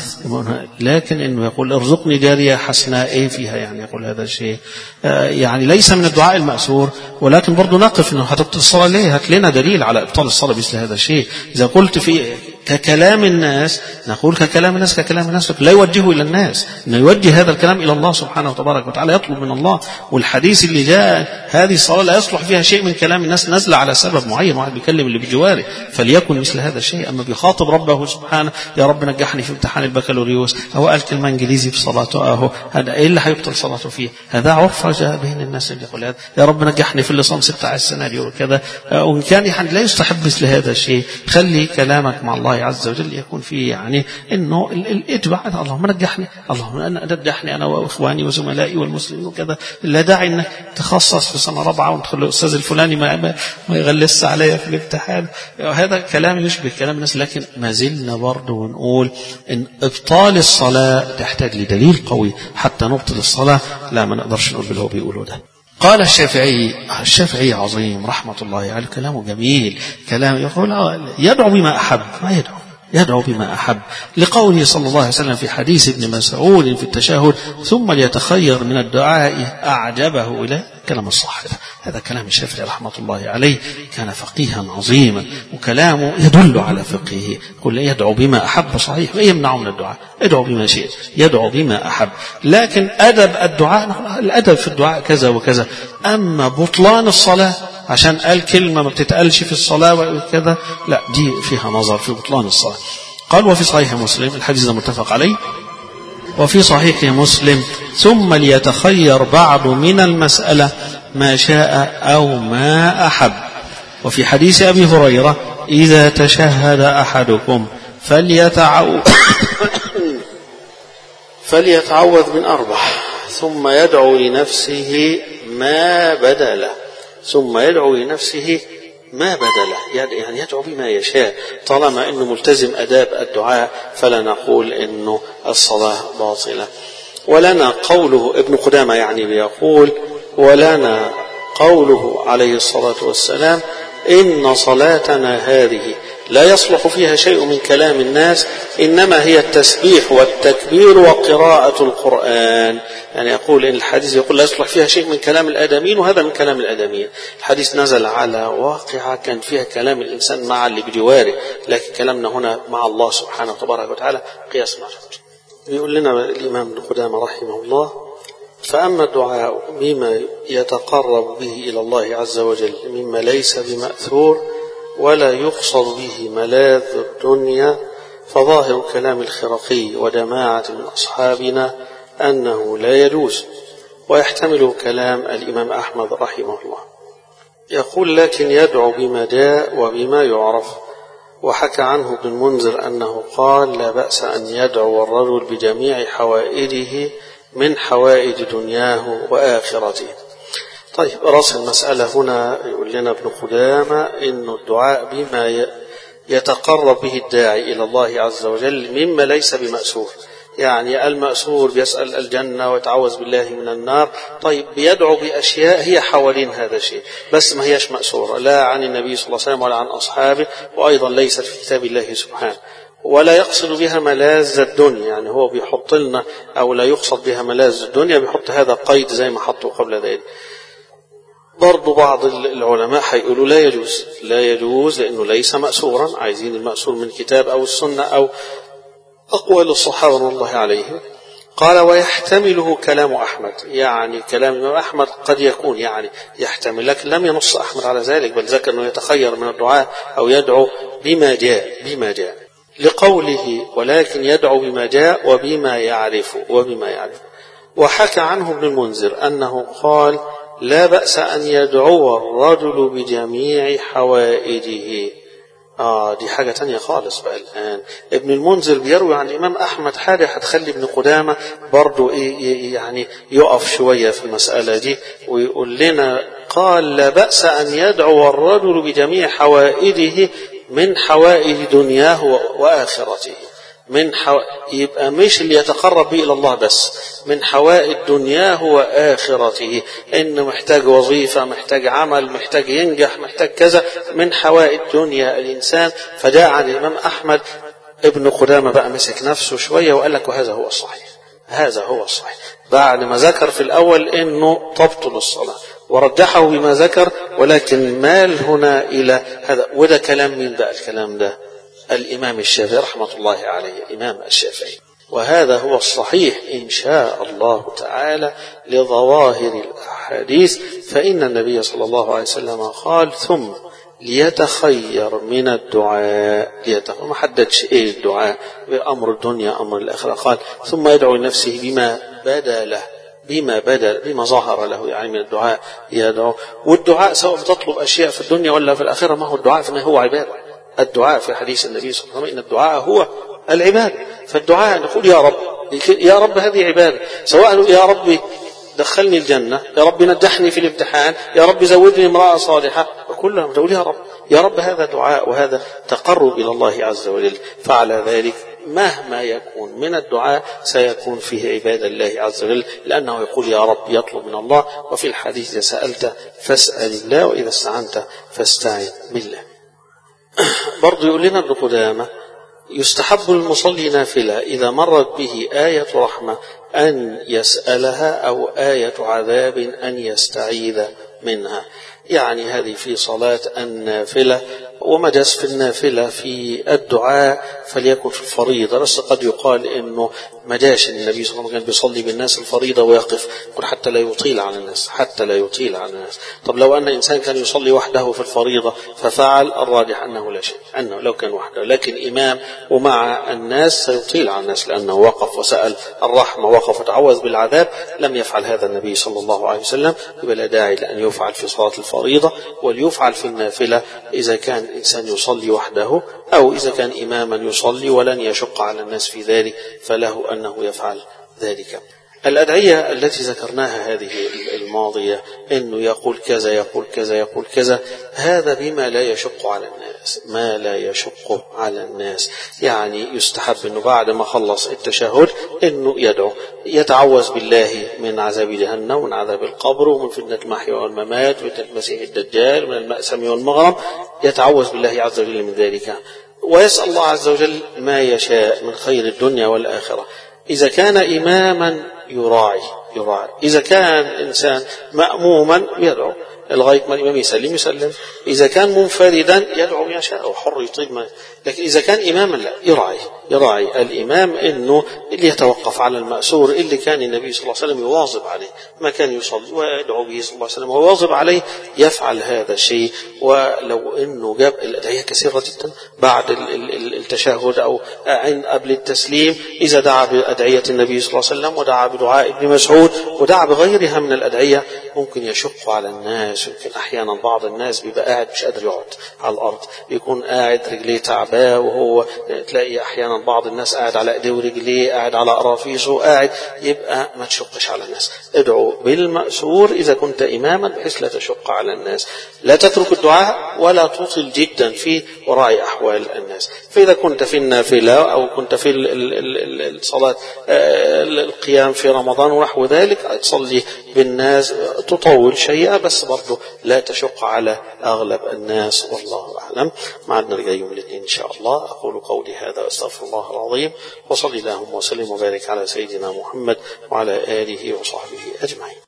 لكن إنه يقول ارزقني جارية حسناء، إيه فيها يعني يقول هذا الشيء؟ يعني ليس من الدعاء المأثور، ولكن برضو نقف إنه هتبطل الصلاة ليه؟ هات لنا دليل على إبطال الصلاة مثل هذا الشيء. إذا قلت في ككلام الناس نقول ككلام الناس ككلام الناس، لا يوجهه إلى الناس، إنه يوجه هذا الكلام إلى الله سبحانه وتبارك وتعالى، يطلب من الله. والحديث اللي جاء هذه الصلاة لا يصلح فيها شيء من كلام الناس نزل على سبب معين، واحد بيكلم اللي بجواره، فليكن مثل هذا الشيء. أما بيخاطب ربه سبحانه: يا رب نجحني في امتحان البكالوريوس، أو قال كلمة إنجليزي في صلاته، أهو هذا إيه اللي هيبطل صلاته فيه؟ هذا عرف جاء بين الناس اللي يقول هذا: يا رب نجحني في الليسانس بتاع السنة دي وكذا. وإن كان يعني لا يستحب مثل هذا الشيء. خلي كلامك مع الله عز وجل يكون فيه يعني إنه الإتباع: اللهم نجحني، اللهم نجحني أنا وإخواني وزملائي والمسلمين وكذا. لا داعي إنك تخصص في سنة رابعة وتقول له أستاذ الفلاني ما ما يغلس عليا في الامتحان. هذا كلام يشبه كلام الناس. لكن ما زلنا برضه ونقول إن إبطال الصلاة تحتاج لدليل قوي حتى نبطل الصلاة. لا، ما نقدرش نقول باللي هو بيقوله ده. قال الشافعي الشافعي عظيم رحمة الله عليه، يعني كلامه جميل، كلام يقول يدعو بما أحب، ما يدعو يدعو بما أحب، لقوله صلى الله عليه وسلم في حديث ابن مسعود في التشهد: ثم ليتخير من الدعاء أعجبه إلى كلام الصحابة. هذا كلام الشافعي رحمة الله عليه، كان فقيها عظيما وكلامه يدل على فقهه. قل يدعو بما أحب صحيح، لا يمنع من الدعاء، ادعو بما شئت، يدعو بما أحب. لكن أدب الدعاء، الأدب في الدعاء كذا وكذا. أما بطلان الصلاة عشان قال كلمة ما بتتقالش في الصلاة وكذا، لا، دي فيها نظر في بطلان الصلاة. قال: وفي صحيح مسلم، الحديث ده متفق عليه، وفي صحيح مسلم: ثم ليتخير بعض من المسألة ما شاء أو ما أحب. وفي حديث أبي هريرة: إذا تشهد أحدكم فليتعوذ فليتعوذ من أربع، ثم يدعو لنفسه ما بدله ثم يدعو لنفسه ما بدله، يعني يدعو بما يشاء. طالما أنه ملتزم أداب الدعاء فلا نقول أنه الصلاة باطلة. ولنا قوله، ابن قدامة يعني بيقول: ولنا قوله عليه الصلاة والسلام: إن صلاتنا هذه لا يصلح فيها شيء من كلام الناس، إنما هي التسبيح والتكبير وقراءة القرآن. يعني يقول إن الحديث يقول لا يصلح فيها شيء من كلام الآدميين، وهذا من كلام الآدميين. الحديث نزل على واقعة كان فيها كلام الإنسان مع اللي بجواره، لكن كلامنا هنا مع الله سبحانه وتبارك وتعالى قياس معرفة. يقول لنا الإمام ابن قدامة رحمه الله: فأما الدعاء بما يتقرب به إلى الله عز وجل مما ليس بمأثور ولا يقصد به ملاذ الدنيا، فظاهر كلام الخرقي ودماعة من أصحابنا أنه لا يجوز، ويحتمل كلام الإمام أحمد رحمه الله. يقول: لكن يدعو بما جاء وبما يعرف. وحكى عنه ابن المنذر أنه قال: لا بأس أن يدعو الرجل بجميع حوائجه من حوائج دنياه وآخرته. طيب، رأس المسألة هنا يقول لنا ابن قدامة إن الدعاء بما يتقرب به الداعي إلى الله عز وجل مما ليس بمأسور. يعني المأسور بيسأل الجنة ويتعوذ بالله من النار، طيب بيدعو بأشياء هي حوالين هذا الشيء بس ما هيش مأسورة، لا عن النبي صلى الله عليه وسلم ولا عن أصحابه، وأيضا ليست في كتاب الله سبحانه، ولا يقصد بها ملاذ الدنيا. يعني هو بيحط لنا أو لا يقصد بها ملاذ الدنيا، بيحط هذا قيد زي ما حطوا قبل ذلك. برضو بعض العلماء هيقولوا لا يجوز، لا يجوز لأنه ليس مأسورا، عايزين المأسور من كتاب أو السنة أو أقوال الصحابة رضي الله عليهم. قال: ويحتمله كلام أحمد. يعني كلام الإمام أحمد قد يكون يعني يحتمل، لكن لم ينص أحمد على ذلك، بل ذكر أنه يتخير من الدعاء أو يدعو بما جاء بما جاء لقوله: ولكن يدعو بما جاء وبما يعرف وبما يعرف. وحكى عنه ابن المنذر أنه قال: لا بأس أن يدعو الرجل بجميع حوائجه. آه دي حاجة تانية خالص بقى. الآن ابن المنذر بيروي عن الإمام أحمد حاجة هتخلي ابن قدامة برضو إيه يعني يقف شوية في المسألة دي ويقول لنا: قال: لا بأس أن يدعو الرجل بجميع حوائجه من حوائج دنياه وآخرته. من حو... يبقى مش اللي يتقرب به إلى الله بس، من حوائج دنياه وآخرته، إنه محتاج وظيفة، محتاج عمل، محتاج ينجح، محتاج كذا، من حوائج دنيا الإنسان. فجاء عن الإمام أحمد. ابن قدامة بقى مسك نفسه شوية وقال لك: وهذا هو الصحيح، هذا هو الصحيح، بعد ما ذكر في الأول إنه تبطل الصلاة ورجحه بما ذكر، ولكن مال هنا إلى هذا. وده كلام من ده الكلام ده الإمام الشافعي رحمة الله عليه، الإمام الشافعي. وهذا هو الصحيح إن شاء الله تعالى لظواهر الأحاديث، فإن النبي صلى الله عليه وسلم قال: ثم ليتخير من الدعاء. ليتخير ما حددش إيه الدعاء، بأمر الدنيا أمر الآخرة. قال: ثم يدعو لنفسه بما بدا له، بما بدل بما ظهر له، يعني من الدعاء يدعو. والدعاء سواء بتطلب أشياء في الدنيا ولا في الآخرة، ما هو الدعاء فما هو عبادة. الدعاء في حديث النبي صلى الله عليه وسلم إن الدعاء هو العبادة. فالدعاء نقول: يا رب، يا رب هذه عبادة، سواء يا رب دخلني الجنة، يا رب نجحني في الامتحان، يا رب زودني امرأة صالحة، وكلها تقول يا رب يا رب. هذا دعاء وهذا تقرب إلى الله عز وجل. فعلى ذلك مهما يكون من الدعاء سيكون فيه عبادة الله عز وجل، لأنه يقول يا رب، يطلب من الله. وفي الحديث: إذا سألت فاسأل الله، وإذا استعنت فاستعن بالله. برضو يقول لنا ابن قدامة: يستحب المصلي نافلة إذا مرت به آية رحمة أن يسألها، أو آية عذاب أن يستعيذ منها. يعني هذه في صلاة النافلة. ومجاز في النافلة في الدعاء فليكن في الفريضة، بس قد يقال إنه مجاش النبي صلى الله عليه وسلم كان بيصلي بالناس الفريضة ويقف، يقول حتى لا يطيل على الناس، حتى لا يطيل على الناس. طب لو أن إنسان كان يصلي وحده في الفريضة ففعل، الراجح أنه لا شيء، أنه لو كان وحده، لكن إمام ومع الناس سيطيل على الناس، لأنه وقف وسأل الرحمة، وقف وتعوذ بالعذاب. لم يفعل هذا النبي صلى الله عليه وسلم، يبقى لا داعي لأن يفعل في صلاة الفريضة، وليفعل في النافلة إذا كان الإنسان يصلي وحده، أو إذا كان إماما يصلي ولن يشق على الناس في ذلك، فله أنه يفعل ذلك. الأدعية التي ذكرناها هذه الماضية أنه يقول كذا يقول كذا يقول كذا، هذا بما لا يشق على الناس، ما لا يشق على الناس. يعني يستحب أنه بعد ما خلص التشهد أنه يدعو، يتعوذ بالله من عذاب جهنم ومن عذاب القبر ومن فتنة المحيا والممات وفتنة المسيح الدجال ومن المأسم والمغرم، يتعوذ بالله عز وجل من ذلك، ويسأل الله عز وجل ما يشاء من خير الدنيا والآخرة. إذا كان إماما يراعي يراعي إذا كان إنسان مأموما يدعو لغاية ما الإمام يسلم يسلم، إذا كان منفردا يدعو ما يشاء وحر يطيب ما، لكن إذا كان إماما لا، يراعي يراعي الإمام أنه اللي يتوقف على المأسور اللي كان النبي صلى الله عليه وسلم يواظب عليه، ما كان يصلي ويدعو به صلى الله عليه وسلم ويواظب عليه، يفعل هذا الشيء. ولو أنه جاب الأدعية كثيرة جدا بعد التشهد أو عند قبل التسليم، إذا دعا بأدعية النبي صلى الله عليه وسلم ودعا بدعاء ابن مسعود ودعا بغيرها من الأدعية، ممكن يشق على الناس. يمكن أحيانا بعض الناس بيبقى قاعد مش قادر يقعد على الأرض، بيكون قاعد رجليه تعباه، وهو تلاقي أحيانا بعض الناس قاعد على إيديه ورجليه، قاعد على أرافيسه، قاعد، يبقى ما تشقش على الناس. ادعو بالمأسور إذا كنت إماما بحيث لا تشق على الناس، لا تترك الدعاء ولا تطل جدا فيه وراعي أحوال الناس. فإذا كنت في النافلة أو كنت في الصلاة القيام في رمضان ونحو ذلك، تصلي بالناس تطول شيئا بس برضه لا تشق على أغلب الناس، والله أعلم. معنا رجاء يوم الاثنين إن شاء الله. أقول قولي هذا أستغفر الله العظيم، وصلي اللهم وسلم وبارك على سيدنا محمد وعلى آله وصحبه أجمعين.